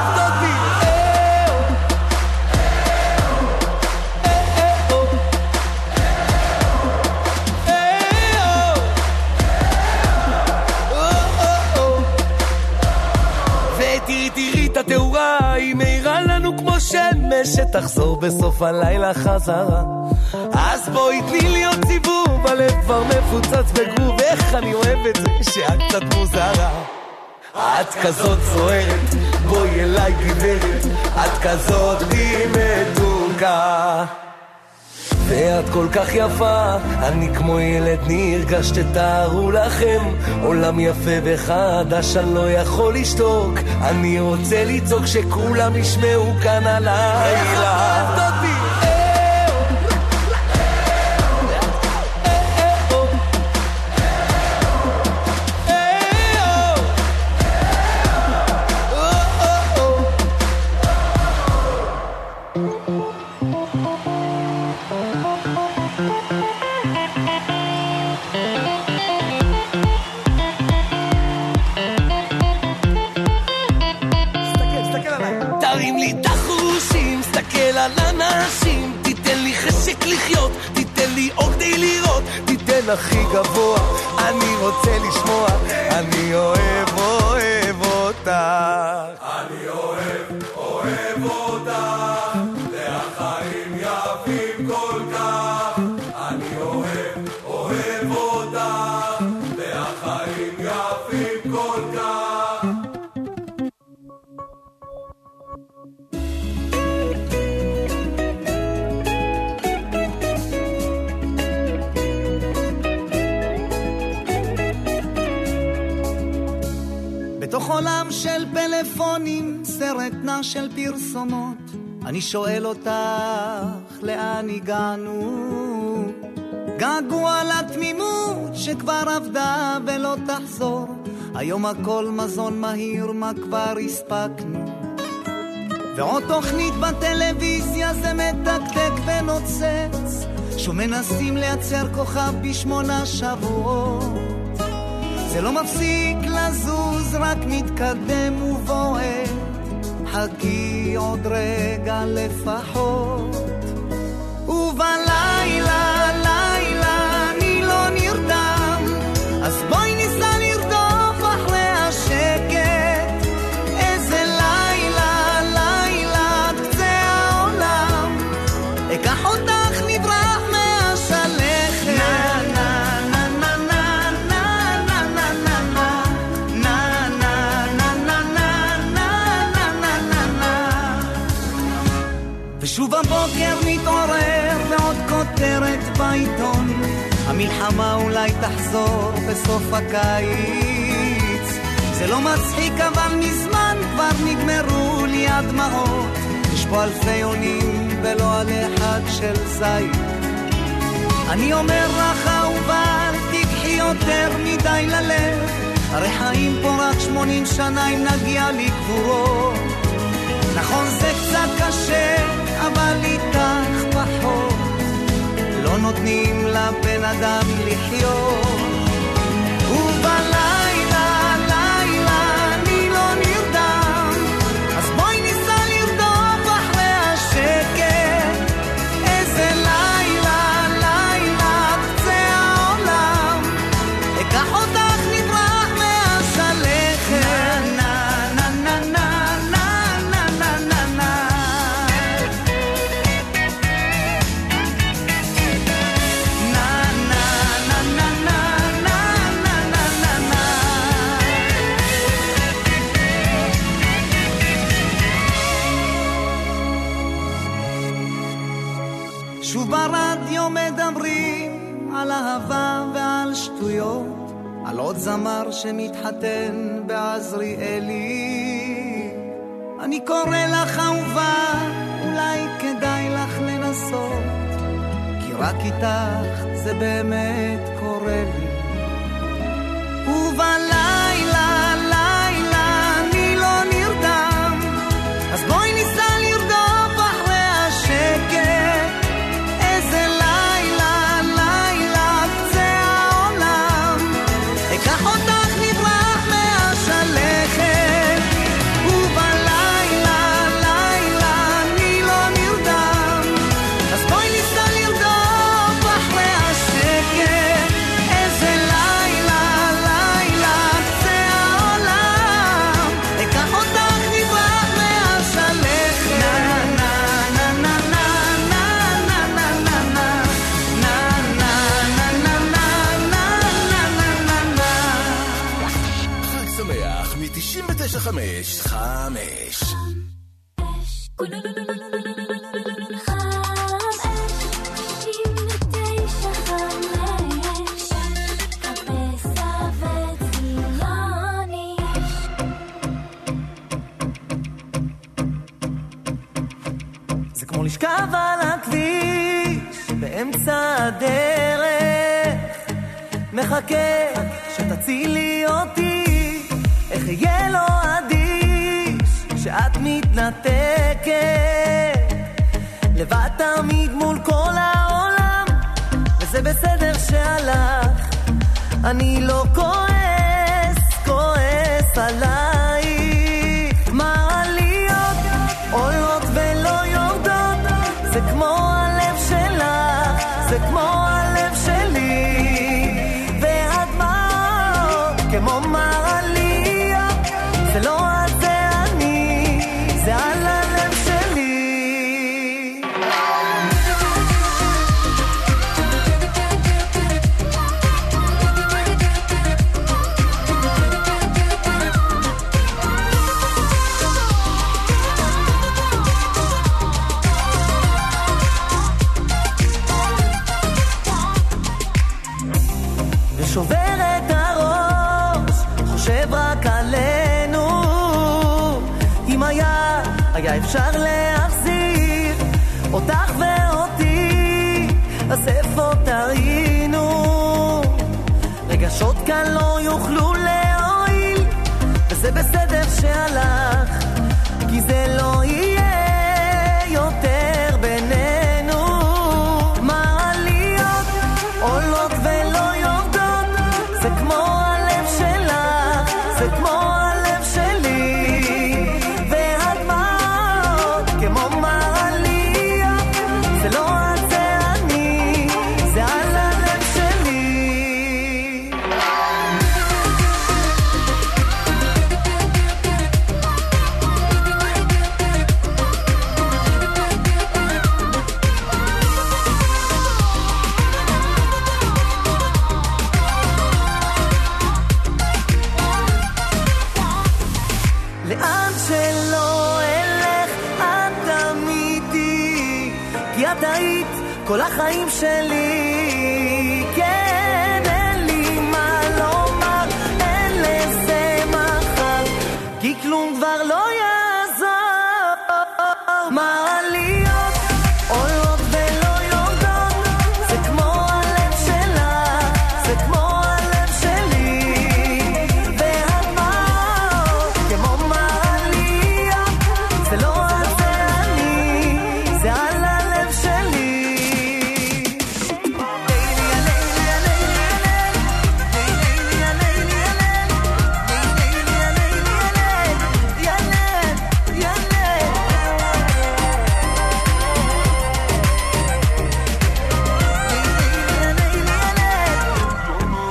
התאורה היא מאירה לנו כמו שמש שתחזור בסוף הלילה חזרה, אז בואי תני לי עוד סיבוב, הלב כבר מפוצץ בגרוב, איך אני אוהב את זה שאת קצת מוזרה. את כזאת סוערת, בואי אליי גברת, את כזאת מתוקה, ואת כל כך יפה, אני כמו ילד נרגש, תתארו לכם עולם יפה וחדש, אני לא יכול לשתוק, אני רוצה לצעוק שכולם ישמעו כאן הלילה. הכי גבוה, אני רוצה לשמוע, אני אוהב, אוהב אותך, אני אוהב, אוהב אותך, והחיים יפים כל כך, אני אוהב, אוהב אותך, והחיים יפים כל כך. בתוך עולם של פלאפונים, סרט נע של פרסומות, אני שואל אותך, לאן הגענו? געגוע לתמימות שכבר עבדה ולא תחזור, היום הכל מזון מהיר, מה כבר הספקנו? ועוד תוכנית בטלוויזיה זה מתקתק ונוצץ, שמנסים לייצר כוכב בשמונה שבועות, זה לא מפסיק לזוז, רק מתקדם ובועט, חכי עוד רגע לפחות. ובלילה, לילה, אני לא נרדם, אז בואי ניסה לרדוף אחרי השקט. איזה לילה, לילה, קצה העולם, אקח אותך נברח מהשלכת. ושוב הבוקר מתעורר ועוד כותרת בעיתון, המלחמה אולי תחזור בסוף הקיץ. זה לא מצחיק אבל מזמן כבר נגמרו לי הדמעות, יש פה אלפי עונים ולא על אחד של זית. אני אומר לך אהובה, תיקחי יותר מדי ללב, הרי חיים פה רק שמונים שנה אם נגיע לגבורות. נכון זה קצת קשה אבל איתך פחות, לא נותנים לבן אדם לחיות. ובלילה, לילה, אני לא נרדם, אז בואי ניסה לרדוף אחרי השקט. איזה לילה, לילה, קצה העולם, אקח אותך נברח מהשלכת. na na אהבה ועל שטויות, על עוד זמר שמתחתן בעזריאלי. אני קורא לך אהובה, אולי כדאי לך לנסות, כי רק איתך זה באמת קורה לי. ובלילה, לילה, אני לא נרדם, אז בואי ניסה לרדוף אחרי השקט. איזה לילה, לילה, קצה העולם, אקח אותך נברח מהשלכת. ובלילה, לילה, אני לא נרדם, אז בואי ניסה לרדוף אחרי השקט. איזה לילה, לילה, קצה העולם, אקח אותך נברח מהשלכת. נה נה נה נה נה נה נה נה נה חג שמח מ-תשעים ותשע חמש חמש. זה כמו לשכב על הכביש באמצע הדרך, מחכה שתצילי אותי. איך יהיה לו עדיף שאת מתנתקת לבד תמיד מול כל העולם, וזה בסדר שהלך, אני לא כועס, כועס עלייך. מעליות עולות ולא יורדות, זה כמו הלב שלך, זה כמו הלב שלי. והדמעות כמו מעליות, זה לא על זה אני, זה על הלב שלי. ושובר את הראש, חושב רק עלינו. אם היה, היה אפשר להחזיר אותך ואותי, אז איפה תהיינו? רגשות כאן לא יוכלו להועיל, וזה בסדר שהלך, כי זה לא יהיה יותר בינינו. מעליות עולות ולא יורדות, זה כמו הלב שלך, זה כמו הלב שלי. והדמעות כמו מעליות, זה לא על זה אני, זה על הלב שלי. לאן שלא אלך את תמידי, כי את היית כל החיים שלי. כן, אין לי מה לומר, אין לזה מחר, כי כלום כבר לא יעזור. מעליות עולות ולא יורדות, זה כמו הלב שלך, זה כמו הלב שלי. והדמעות כמו מעליות, זה לא על זה אני, זה על הלב שלי.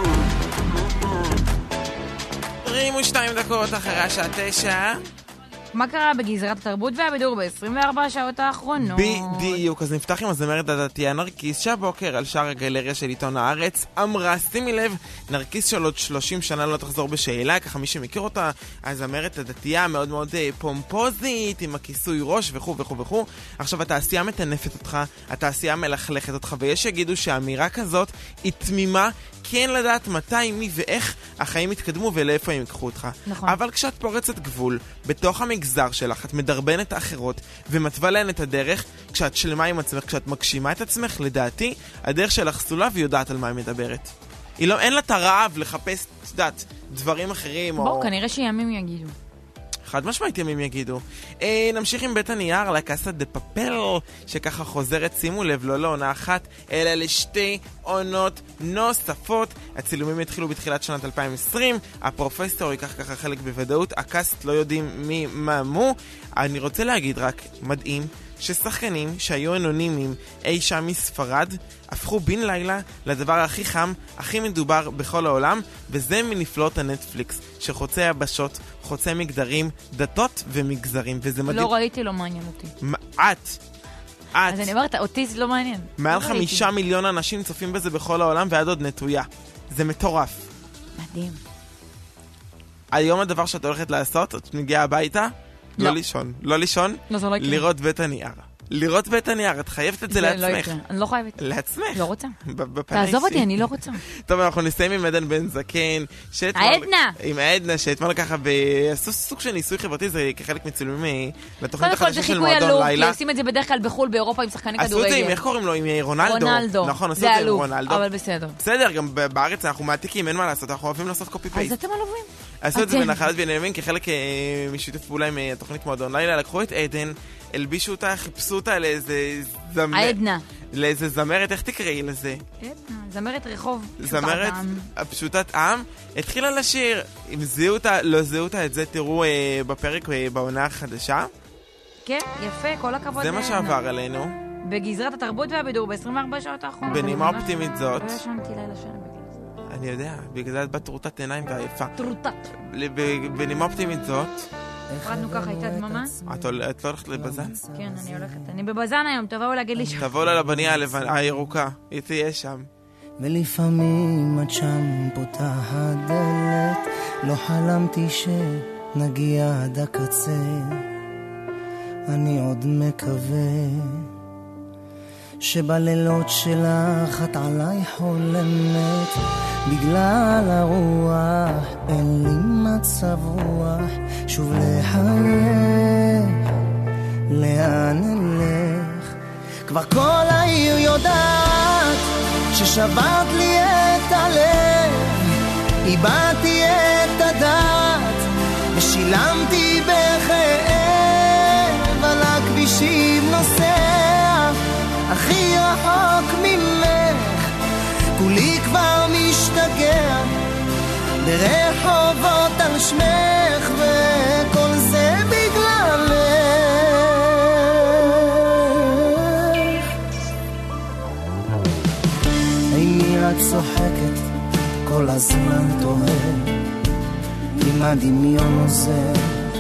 עשרים ושתיים דקות אחרי השעה תשע. מה קרה בגזרת התרבות והבידור ב-עשרים וארבע השעות האחרונות? בדיוק, אז נפתח עם הזמרת הדתייה נרקיס, שהבוקר על שער הגלריה של עיתון הארץ אמרה, שימי לב, נרקיס של עוד שלושים שנה לא תחזור בשאלה, ככה מי שמכיר אותה, הזמרת הדתייה מאוד מאוד פומפוזית, עם הכיסוי ראש וכו' וכו' וכו'. עכשיו התעשייה מטנפת אותך, התעשייה מלכלכת אותך, ויש שיגידו שהאמירה כזאת היא תמימה, כן לדעת מתי, מי ואיך החיים יתקדמו ולאיפה הם יקחו אותך. נכון. אבל כשאת פורצת גבול, בתוך המגזר שלך, את מדרבנת האחרות ומתווה להן את הדרך, כשאת שלמה עם עצמך, כשאת מגשימה את עצמך, לדעתי, הדרך שלך סלולה ויודעת על מה היא מדברת. היא לא, אין לה את הרעב לחפש, תדעת, דברים אחרים. בוא, או... כנראה שימים יגידו. חד משמעית ימים יגידו. אה, נמשיך עם בית הנייר, לקאסה דה פאפל, שככה חוזרת, שימו לב, לא לעונה אחת, אלא לשתי עונות נוספות. הצילומים התחילו בתחילת שנת אלפיים ועשרים, הפרופסור ייקח ככה חלק בוודאות, הקאסט לא יודעים מי מה מו. אני רוצה להגיד רק, מדהים, ששחקנים שהיו אנונימיים אי שם מספרד, הפכו בין לילה לדבר הכי חם, הכי מדובר בכל העולם, וזה מנפלאות הנטפליקס, שחוצה יבשות, חוצה מגדרים, דתות ומגזרים, וזה מדהים. לא ראיתי, לא מעניין אותי. מה, את? את? אז אני אומרת, אותי זה לא מעניין. מעל חמישה מיליון אנשים צופים בזה בכל העולם, ועד עוד נטויה. זה מטורף. מדהים. היום הדבר שאת הולכת לעשות, את מגיעה הביתה, לא לישון. לא לישון, לראות בית הנייר. לראות בית הנייר, את חייבת את זה לעצמך. אני לא חייבת. לעצמך. לא רוצה. תעזוב אותי, אני לא רוצה. טוב, אנחנו נסיים עם עדן בן זקן. העדנה! עם העדנה, שאתמול ככה ועשו סוג של ניסוי חברתי, זה כחלק מצילומים לתוכנית החדשה של מועדון לילה. קודם כל זה חיקוי עלוב, כי עושים את זה בדרך כלל בחול באירופה עם שחקני כדורגל. עשו את זה עם, איך קוראים לו? עם רונלדו. רונלדו. נכון, עשו את זה עם רונלדו. אבל בסדר. בסדר, גם בארץ אנחנו מעתיקים, אין מה לעשות, אנחנו אוהבים לעשות קופי פייסט. אז אתם עלובים. עשו את זה בנחלת בנימין כחלק משיתוף פעולה עם התוכנית מועדון לילה, לקחו את עדן, הלבישו אותה, חיפשו אותה לאיזה זמרת. עדנה. לאיזה זמרת, איך תקראי לזה? עדנה, זמרת רחוב. זמרת פשוטת עם. התחילה לשיר, אם זיהו אותה, לא זיהו אותה, את זה תראו אה, בפרק אה, בעונה החדשה. כן, יפה, כל הכבוד. זה מה שעבר עלינו. בגזרת התרבות והבידור ב-עשרים וארבע שעות האחרונות. בנימה אופטימית זאת. לא ישנתי לילה שנה בגלל זה. אני יודע, בגלל זה את בת תרותת עיניים והיפה. תרותת. בנימה אופטימית זאת. הפרדנו ככה, הייתה דממה? את לא הולכת לבזן? כן, אני הולכת. אני בבזן היום, תבואו להגיד לי שם. תבואו ללבניה הירוקה, היא תהיה שם. ולפעמים את שם פותחת דלת, לא חלמתי שנגיע עד הקצה, אני עוד מקווה שבלילות שלך את עליי חולמת, בגלל הרוח אין לי מצב רוח שוב לחייך, לאן אלך? כבר כל העיר יודעת ששברת לי את הלב, איבדתי את הדעת ושילמתי בכאב, על הכבישים נוסע הכי רחוק ממך, כולי כבר משתגע ברחובות על שמך, וכל זה בגללך. איני את צוחקת כל הזמן תוהה, עם הדמיון עוזר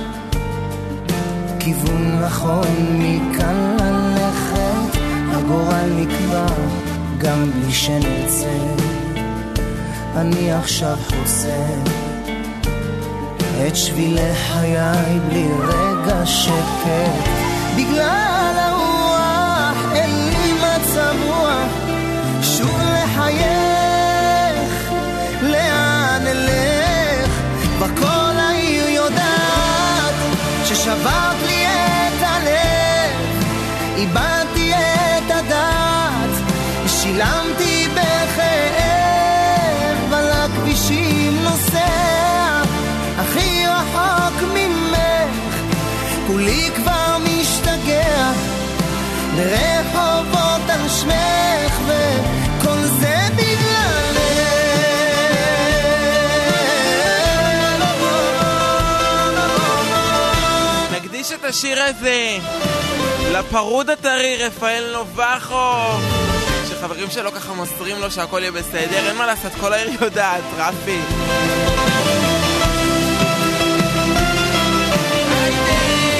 כיוון נכון מכאן ללכת, הגורל נקבע גם בלי שנרצה, אני עכשיו חוסר את שבילי חיי בלי רגע שקט, בגלל הרוח אין לי מצב רוח שוב לחייך, לאן אלך? כבר כל העיר יודעת ששברת לי את הלב, איבדתי את הדעת ושילמתי בכאב, על הכבישים נוסע הכי רחוק ממך, כולי כבר משתגע ברחובות על שמך, וכל זה בגללך. נקדיש את השיר הזה לפרוד הטרי רפאל נובחוב, שחברים שלו ככה מוסרים לו שהכל יהיה בסדר, אין מה לעשות, כל העיר יודעת, רפי.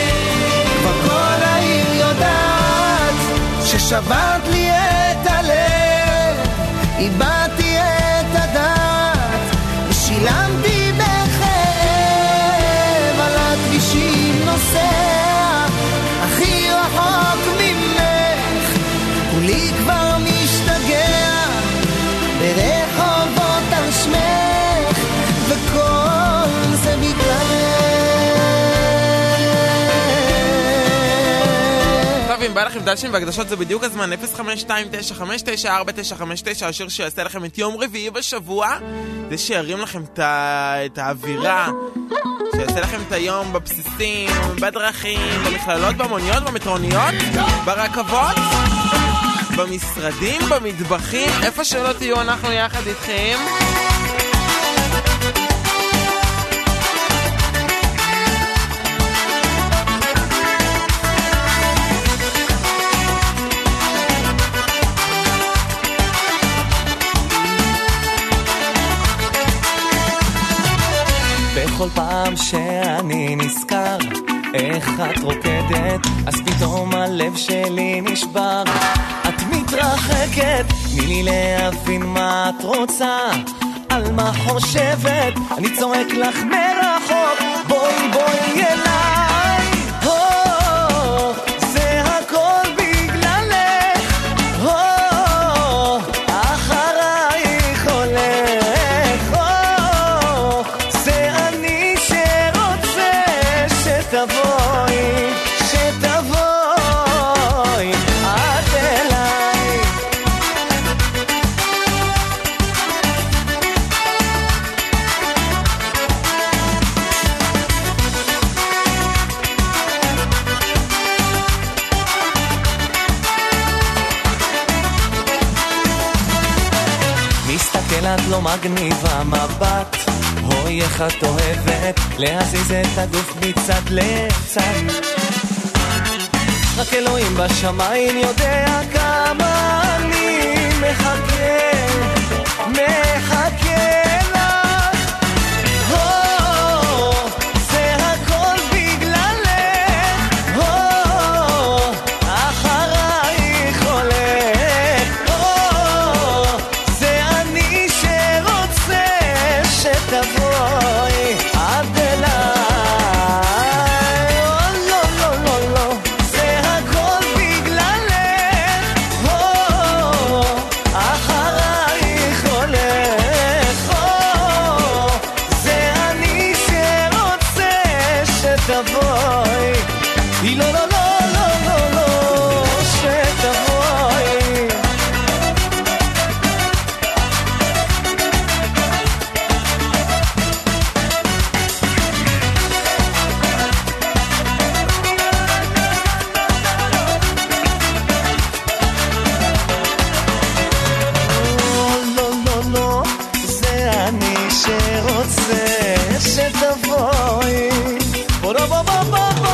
ששברת לי את הלב, איבדתי את הדעת ושילמתי בכאב, על הכבישים נוסע הכי רחוק ממך, כולי כבר משתגע ברחובות על שמך, וכל זה בגללך. אם בא לכם דשים והקדשות זה בדיוק הזמן, אפס חמש שתיים תשע חמש תשע ארבע תשע חמש תשע, השיר שיעשה לכם את יום רביעי בשבוע, זה שירים לכם את האווירה, שיעשה לכם את היום בבסיסים, בדרכים, במכללות, במוניות, במטרוניות, ברכבות, במשרדים, במטבחים, איפה שלא תהיו אנחנו יחד איתכם. בכל פעם שאני נזכר איך את רוקדת, אז פתאום הלב שלי נשבר. את מתרחקת, תני לי להבין מה את רוצה, על מה חושבת, אני צועק לך מרחוק, בואי בואי אליי. הו, זה הכל בגללך, הו, אחרייך הולך, הו, זה אני שרוצה שתבואי, שתבואי עד אליי. מסתכל את לא מגניבה מבט, אוי איך את אוהבת להזיז את הגוף מצד לצד, רק אלוהים בשמיים יודע כמה אני מחכה, מחכה לך. הו, זה הכל בגללך, הו, אחרייך הולך, הו, זה אני שרוצה שתבואי עד אליי. לא לא לא לא לא לא שתבואי. לא לא לא זה אני שרוצה שתבואי. בוא בוא בוא בוא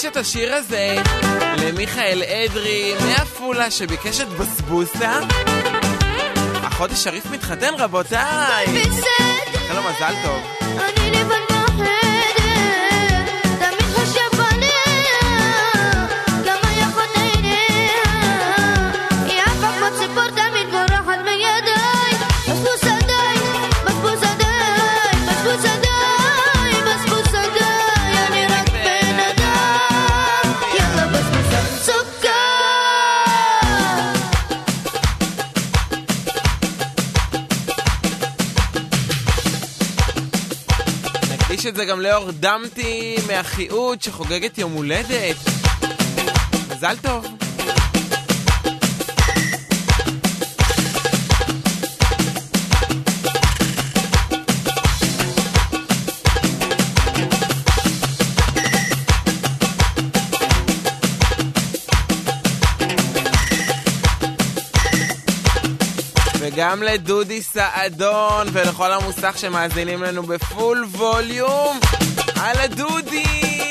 את השיר הזה למיכאל אדרי מאפולה שביקש את בסבוסה. החודש שריף מתחתן רבותיי. נאחל לו מזל טוב. אני לבד בחדר, תמיד חושב עליה, כמה יפות עיניה, היא עפה כמו ציפור תמיד בורחת מידיי. בסבוס עדיי, בסבוס עדיי, בסבוס עדיי, בסבוס עדיי, אני רק בן אדם, יאללה בסבוס סוכר. נקדיש את זה גם לאור דמתי מהחיעות שחוגגת יום הולדת. מזל טוב. וגם לדודי סעדון ולכל המוסך שמאזינים לנו בפול ווליום. על הדודי.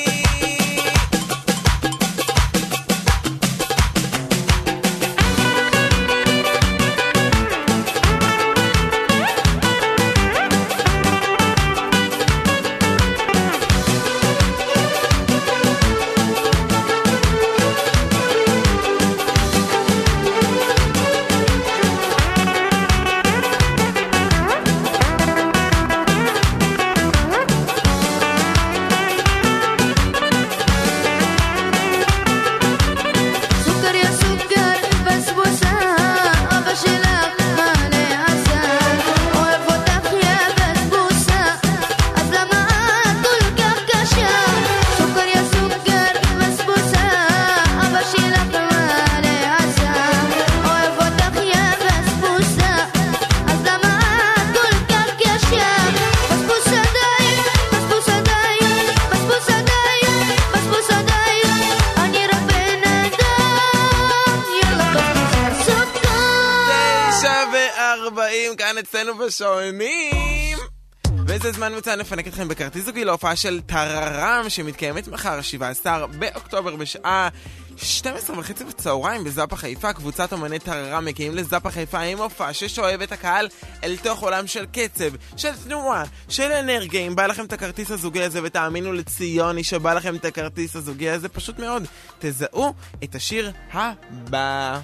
אצלנו בשעונים. וזה זמן מצוין לפנק אתכם בכרטיס זוגי להופעה של טררם שמתקיימת מחר שבעה עשר באוקטובר בשעה שתים עשרה וחצי בצהריים בזאפה חיפה. קבוצת אומני טררם מגיעים לזאפה חיפה עם הופעה ששואב את הקהל אל תוך עולם של קצב, של תנועה, של אנרגיה. אם בא לכם את הכרטיס הזוגי הזה, ותאמינו לציוני שבא לכם את הכרטיס הזוגי הזה, פשוט מאוד תזהו את השיר הבא.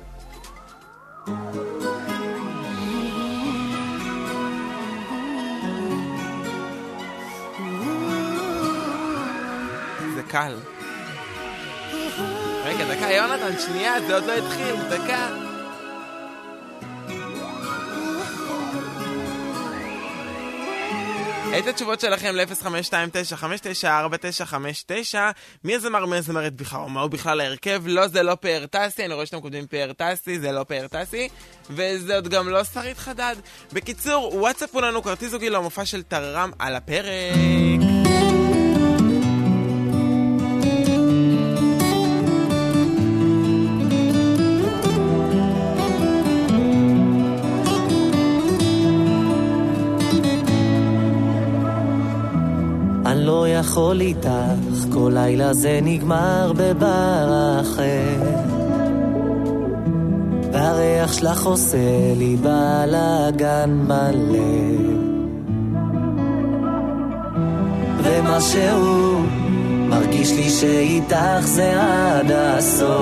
קל. רגע, דקה, יונתן, שנייה, זה עוד לא התחיל, דקה. את התשובות שלכם ל-אפס חמש שתיים תשע חמש תשע ארבע תשע חמש תשע. מי הזמר, מי הזמרת בכלל, מה הוא בכלל ההרכב? לא, זה לא פאר טסי, אני רואה שאתם כותבים פאר טסי, זה לא פאר טסי, וזה עוד גם לא שרית חדד. בקיצור, וואטסאפו לנו כרטיס זוגי למופע של טררם על הפרק. אני לא יכול איתך, כל לילה זה נגמר בבר אחר, והריח שלך עושה לי בלגן מלא, ומשהו מרגיש לי שאיתך זה עד הסוף,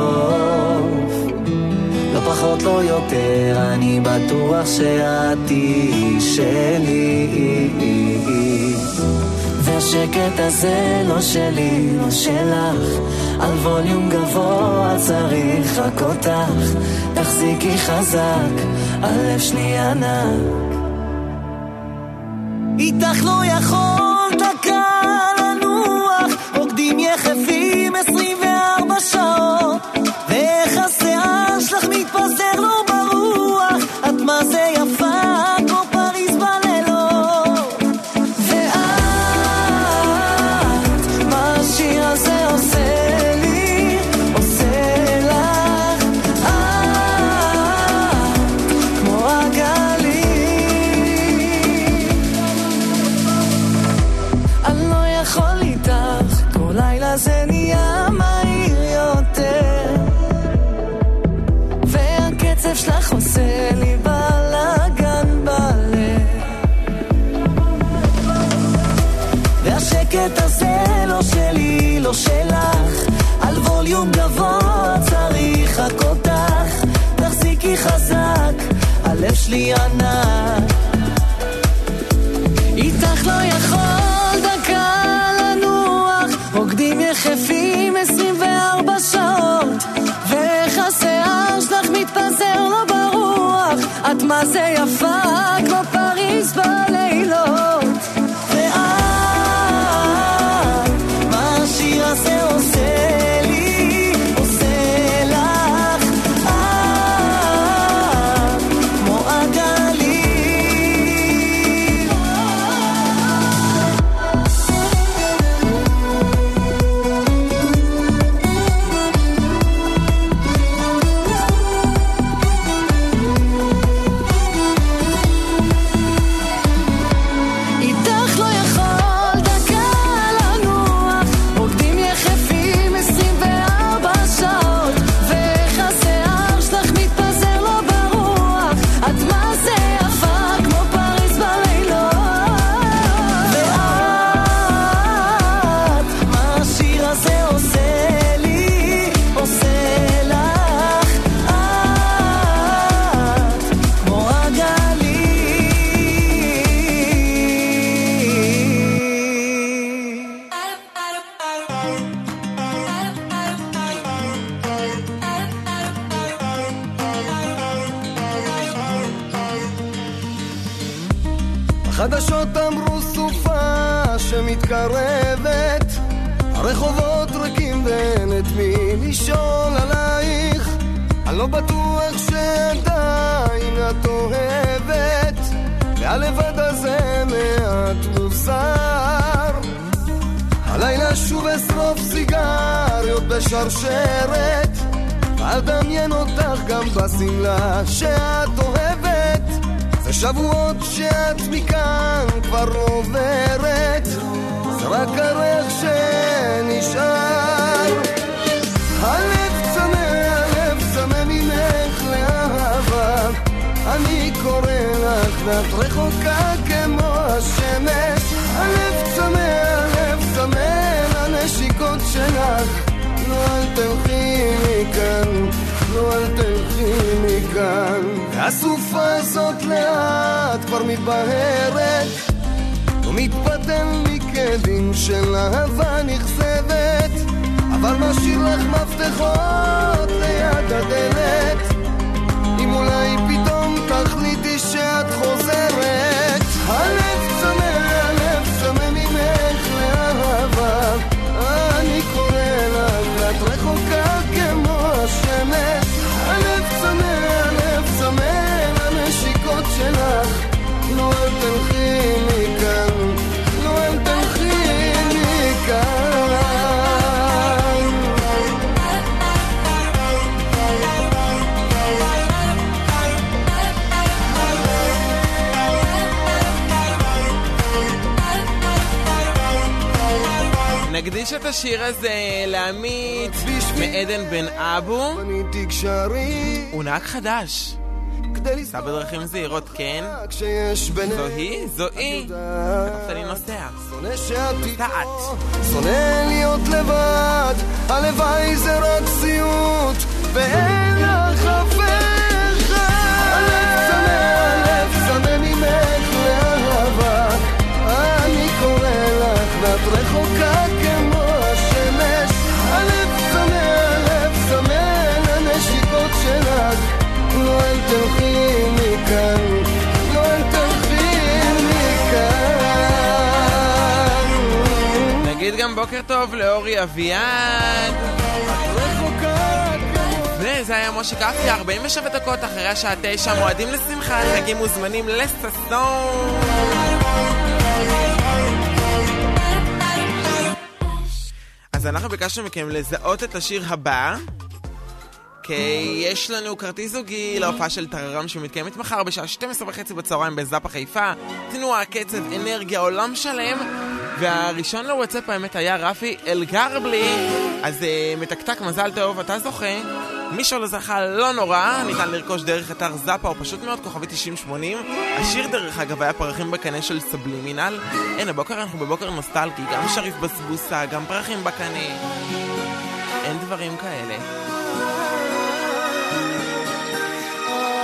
לא פחות לא יותר, אני בטוח שאת תהיי שלי, והשקט הזה לא שלי, לא שלך, על ווליום גבוה צריך רק אותך, תחזיקי חזק, הלב שלי ענק, איתך לא יכול דקה לנוח, רוקדים יחפים עשרים וארבע שעות, ואיך השיער שלך מתפזר לו ברוח, את מה זה יפה כמו פריז בלילות, ואת מה השיר הזה עושה לי, עושה לך, את כמו הגלים, אני לא יכול איתך, כל לילה זה נהיה חזק, הלב שלי ענק, איתך לא יכול דקה לנוח, רוקדים יחפים עשרים וארבע שעות, ואיך השיער שלך מתפזר לו ברוח, את מה זה יפה כמו פריז בלילות, ואת מה השיר הזה עושה לי, עושה לך, את כמו הגליל. איתך לא יכול דקה לנוח, רוקדים יחפים עשרים וארבע שעות, ואיך השיער שלך מתפזר לו ברוח, את מה זה יפה כמו פריז בלילות, ואת מה השיר הזה עושה לי, עושה לך, את כמו הגליל. החדשות אמרו סופה שמתקרבת, הרחובות ריקים ואין את מי לשאול עלייך, אני לא בטוח שעדיין את אוהבת, והלבד הזה מעט מוזר, הלילה שוב אשרוף סיגריות בשרשרת, ואל דמיין אותך גם בסמלה שאת אוהבת, זה שבועות שאת מכאן כבר עוברת, זה רק הריח שנשאר, הלב צמא, הלב צמא ממך לאהבה, אני קורא לך ואת רחוקה כמו השמש, הלב צמא, הלב צמא לנשיקות שלך, לא אל תלכי מכאן, לא אל תלכי מכאן, הסופה הזאת לאט כבר מתבהרת, ומתפתל מקדים של אהבה נכזבת, אבל משאיר לך מפתחות ליד הדלת, אם אולי פתאום תחליטי שאת חוזרת, הלב צמא, הלב צמא ממך לאהבה, אני קורא לך ואת רחוקה כמו השמש, הלב צמא, הלב צמא לנשיקות שלך, לא אל תלכי מכאן, לא אל תלכי מכאן. נקדיש את השיר הזה לעמית מעדן בן אבו, הוא נהג חדש, סע בדרכים זהירות, כן? זוהי, זוהי, אני נוסע, נוסעת. שונא להיות לבד, הלוואי זה רק סיוט, ואין לך אף אחד. הלב צמא, הלב צמא ממך לאהבה, אני קורא לך ואת רחוקה כמו השמש, הלב צמא, הלב צמא לנשיקות שלך, לא אל תלכי מכאן, לא אל תלכי מכאן. נגיד גם בוקר טוב לאורי אביעד, וזה היה משה קפי, ארבעים ושבע דקות אחרי השעה תשע, מועדים לשמחה, חגים מוזמנים לססון. אז אנחנו ביקשנו מכם לזהות את השיר הבא, כי יש לנו כרטיס זוגי להופעה של טררם שמתקיימת מחר בשעה שתים עשרה וחצי בצהריים בזאפה חיפה, תנועה, קצב, אנרגיה, עולם שלם, והראשון לוואטסאפ האמת היה רפי אלגרבלי, אז uh, מתקתק, מזל טוב, אתה זוכה. מי שלא זכה לא נורא, ניתן לרכוש דרך אתר זאפה או פשוט מאוד כוכבי תשעים שמונים. השיר דרך אגב היה פרחים בקנה של סבלימינל. אין, הבוקר אנחנו בבוקר נוסטלגי, גם שריף בסבוסה, גם פרחים בקנה, אין דברים כאלה.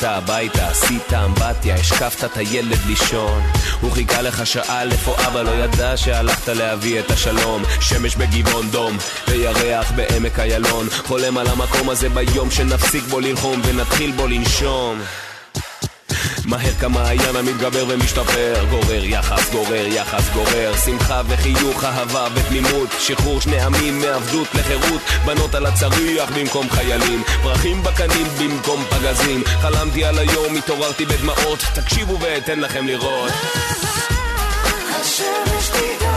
הלכת הביתה, עשית אמבטיה, השקפת את הילד לישון. הוא חיכה לך שעה לפו אבא לא ידע שהלכת להביא את השלום. שמש בגבעון דום וירח בעמק איילון, חולם על המקום הזה ביום שנפסיק בו ללחום ונתחיל בו לנשום. מהר כמעיין המתגבר ומשתפר, גורר יחס, גורר יחס, גורר שמחה וחיוך, אהבה ותמימות, שחרור שני עמים מעבדות לחירות, בנות על הצריח במקום חיילים, פרחים בקנים במקום פגזים. חלמתי על היום, התעוררתי בדמעות, תקשיבו ואתן לכם לראות. השמש תיגע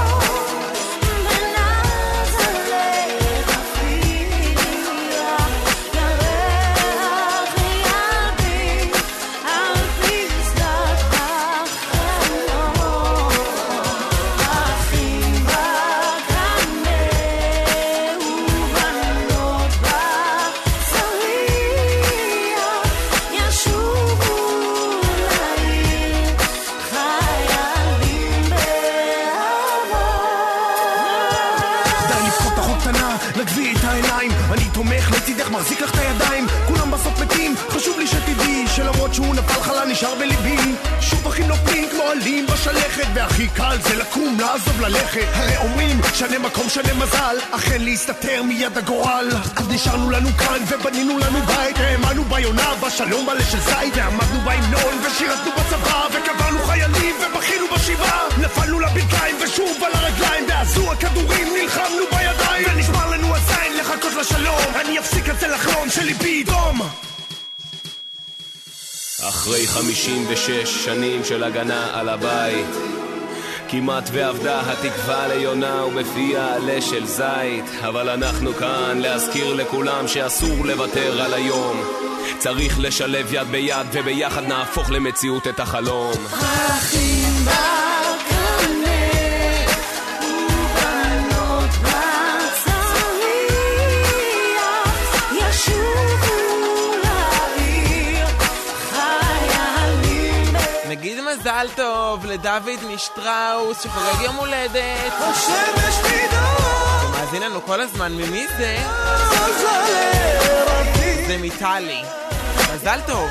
מחזיק לך את הידיים, כולם בסוף מתים. חשוב לי שתדעי שלמרות שהוא נפל חלה נשאר בליבי. שוב אחים נופלים כמו עלים בשלכת, והכי קל זה לקום לעזוב ללכת. הרי אומרים שנה מקום שנה מזל, אכן להסתתר מיד הגורל. אז נשארנו לנו כאן ובנינו לנו בית, האמנו ביונה בשלום מלא של זית, ועמדנו בהמנון ושירתנו בצבא, וקברנו חיילים ובכינו בשבעה. נפלנו לברכיים ושוב על הרגליים, ועזו הכדורים נלחמנו בידיים, ונשמר לנו הזין לחכות לשלום. אני אפסיק את זה לחלום שליבי דום. אחרי חמישים ושש שנים של הגנה על הבית, כמעט ועבדה התקווה ליונה ובפיה עלה של זית. אבל אנחנו כאן להזכיר לכולם שאסור לוותר על היום. צריך לשלב יד ביד וביחד נהפוך למציאות את החלום. אחים בקנה ובנות בצריח ישובו לעיר חיילים. נגיד מזל טוב לדוד משטראוס שחוגג יום הולדת. השמש תיגע מאזין לנו כל הזמן. ממי זה? זה מטלי. מזל טוב.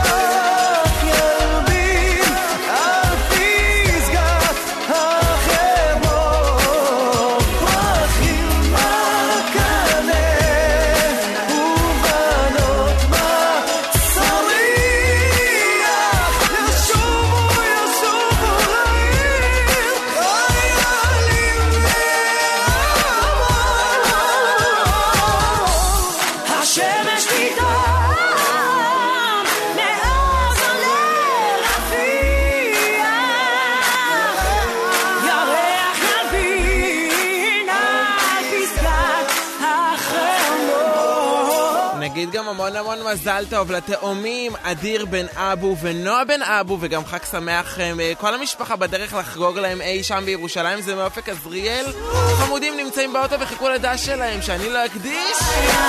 נגיד גם המון המון מזל טוב לתאומים אדיר בן אבו ונועה בן אבו, וגם חג שמח כל המשפחה בדרך לחגוג להם אי שם בירושלים, זה מאופק עזריאל. חמודים נמצאים באוטו וחיכו לדש שלהם שאני לא אקדיש.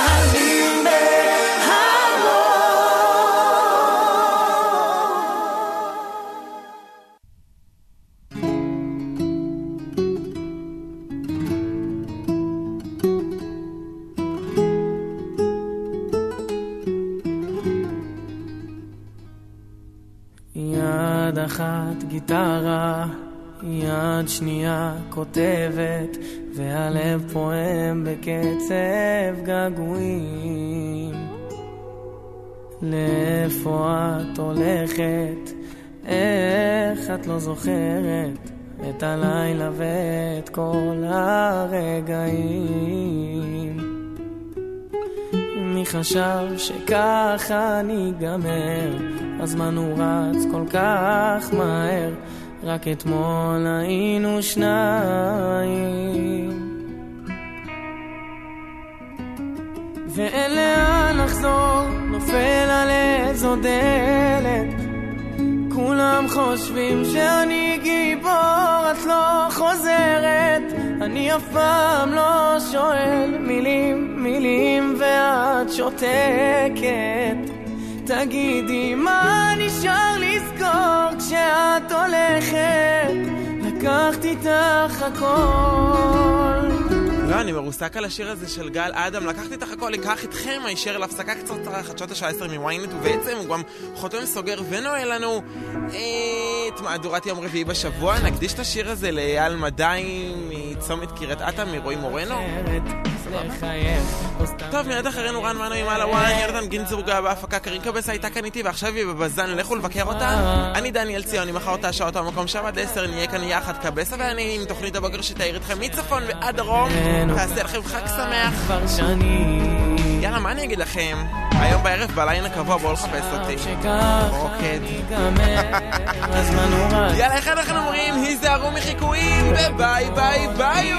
יד אחת גיטרה, יד שנייה כותבת, והלב פועם בקצב געגועים. לאיפה את הולכת? איך את לא זוכרת את הלילה ואת כל הרגעים? מי חשב שככה ניגמר? הזמן הוא רץ כל כך מהר, רק אתמול היינו שניים, ואין לאן לחזור, נופל על איזו דלת. כולם חושבים שאני גיבור, את לא חוזרת. אני אף פעם לא שואל, מילים מילים ואת שותקת. תגידי מה נשאר לזכור כשאת הולכת, לקחת איתך הכל. לא, אני מרוסק על השיר הזה של גל אדם. לקחתי את הכל, לקח איתכם הישר להפסקה קצרה, חדשות השעה עשר מוויינט, ובעצם הוא גם חותם סוגר ונועל לנו את מהדורת יום רביעי בשבוע. נקדיש את השיר הזה לאייל מדי מצומת קירת אתא, מרועי מורנו. טוב, מיד אחרינו רן מנו עם על הוואן, ירדן גינזבורג בהפקה, קרין קבסה הייתה כאן איתי, ועכשיו היא בבזן, לכו לבקר אותה. אני דניאל ציוני, מחר אותה שעות המקום שם עד עשר, נהיה כאן יחד קבסה ואני עם תוכנית הבוקר שתאיר אתכם מצפון ועד דרום. תעשה לכם חג שמח. יאללה, מה אני אגיד לכם? היום בערב בליין הקבוע בואו לחפש אותי. רוקד. יאללה, איך אנחנו אומרים? היזהרו מחיקויים וביי ביי ביי.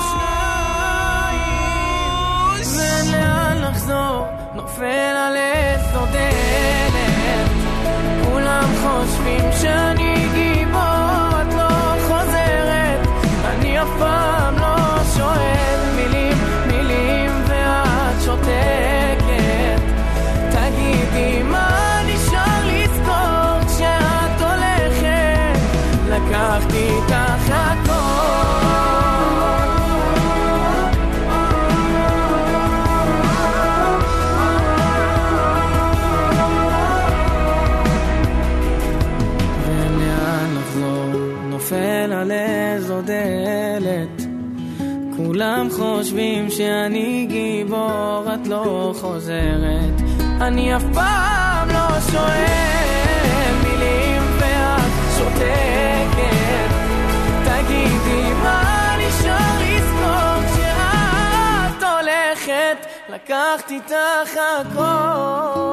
ולאן לחזור, נופל על איזו דלת, כולם חושבים שאני גיבור, את לא חוזרת, אני אף פעם לא שואל, מילים, מילים ואת שותקת, תגידי מה נשאר לזכור כשאת הולכת, לקחתי איתך הכל. נופל על איזו דלת, כולם חושבים שאני גיבור, את לא חוזרת, אני אף פעם לא שואל, מילים ואת שותקת, תגידי מה נשאר לזכור כשאת הולכת, לקחתי איתך הכל.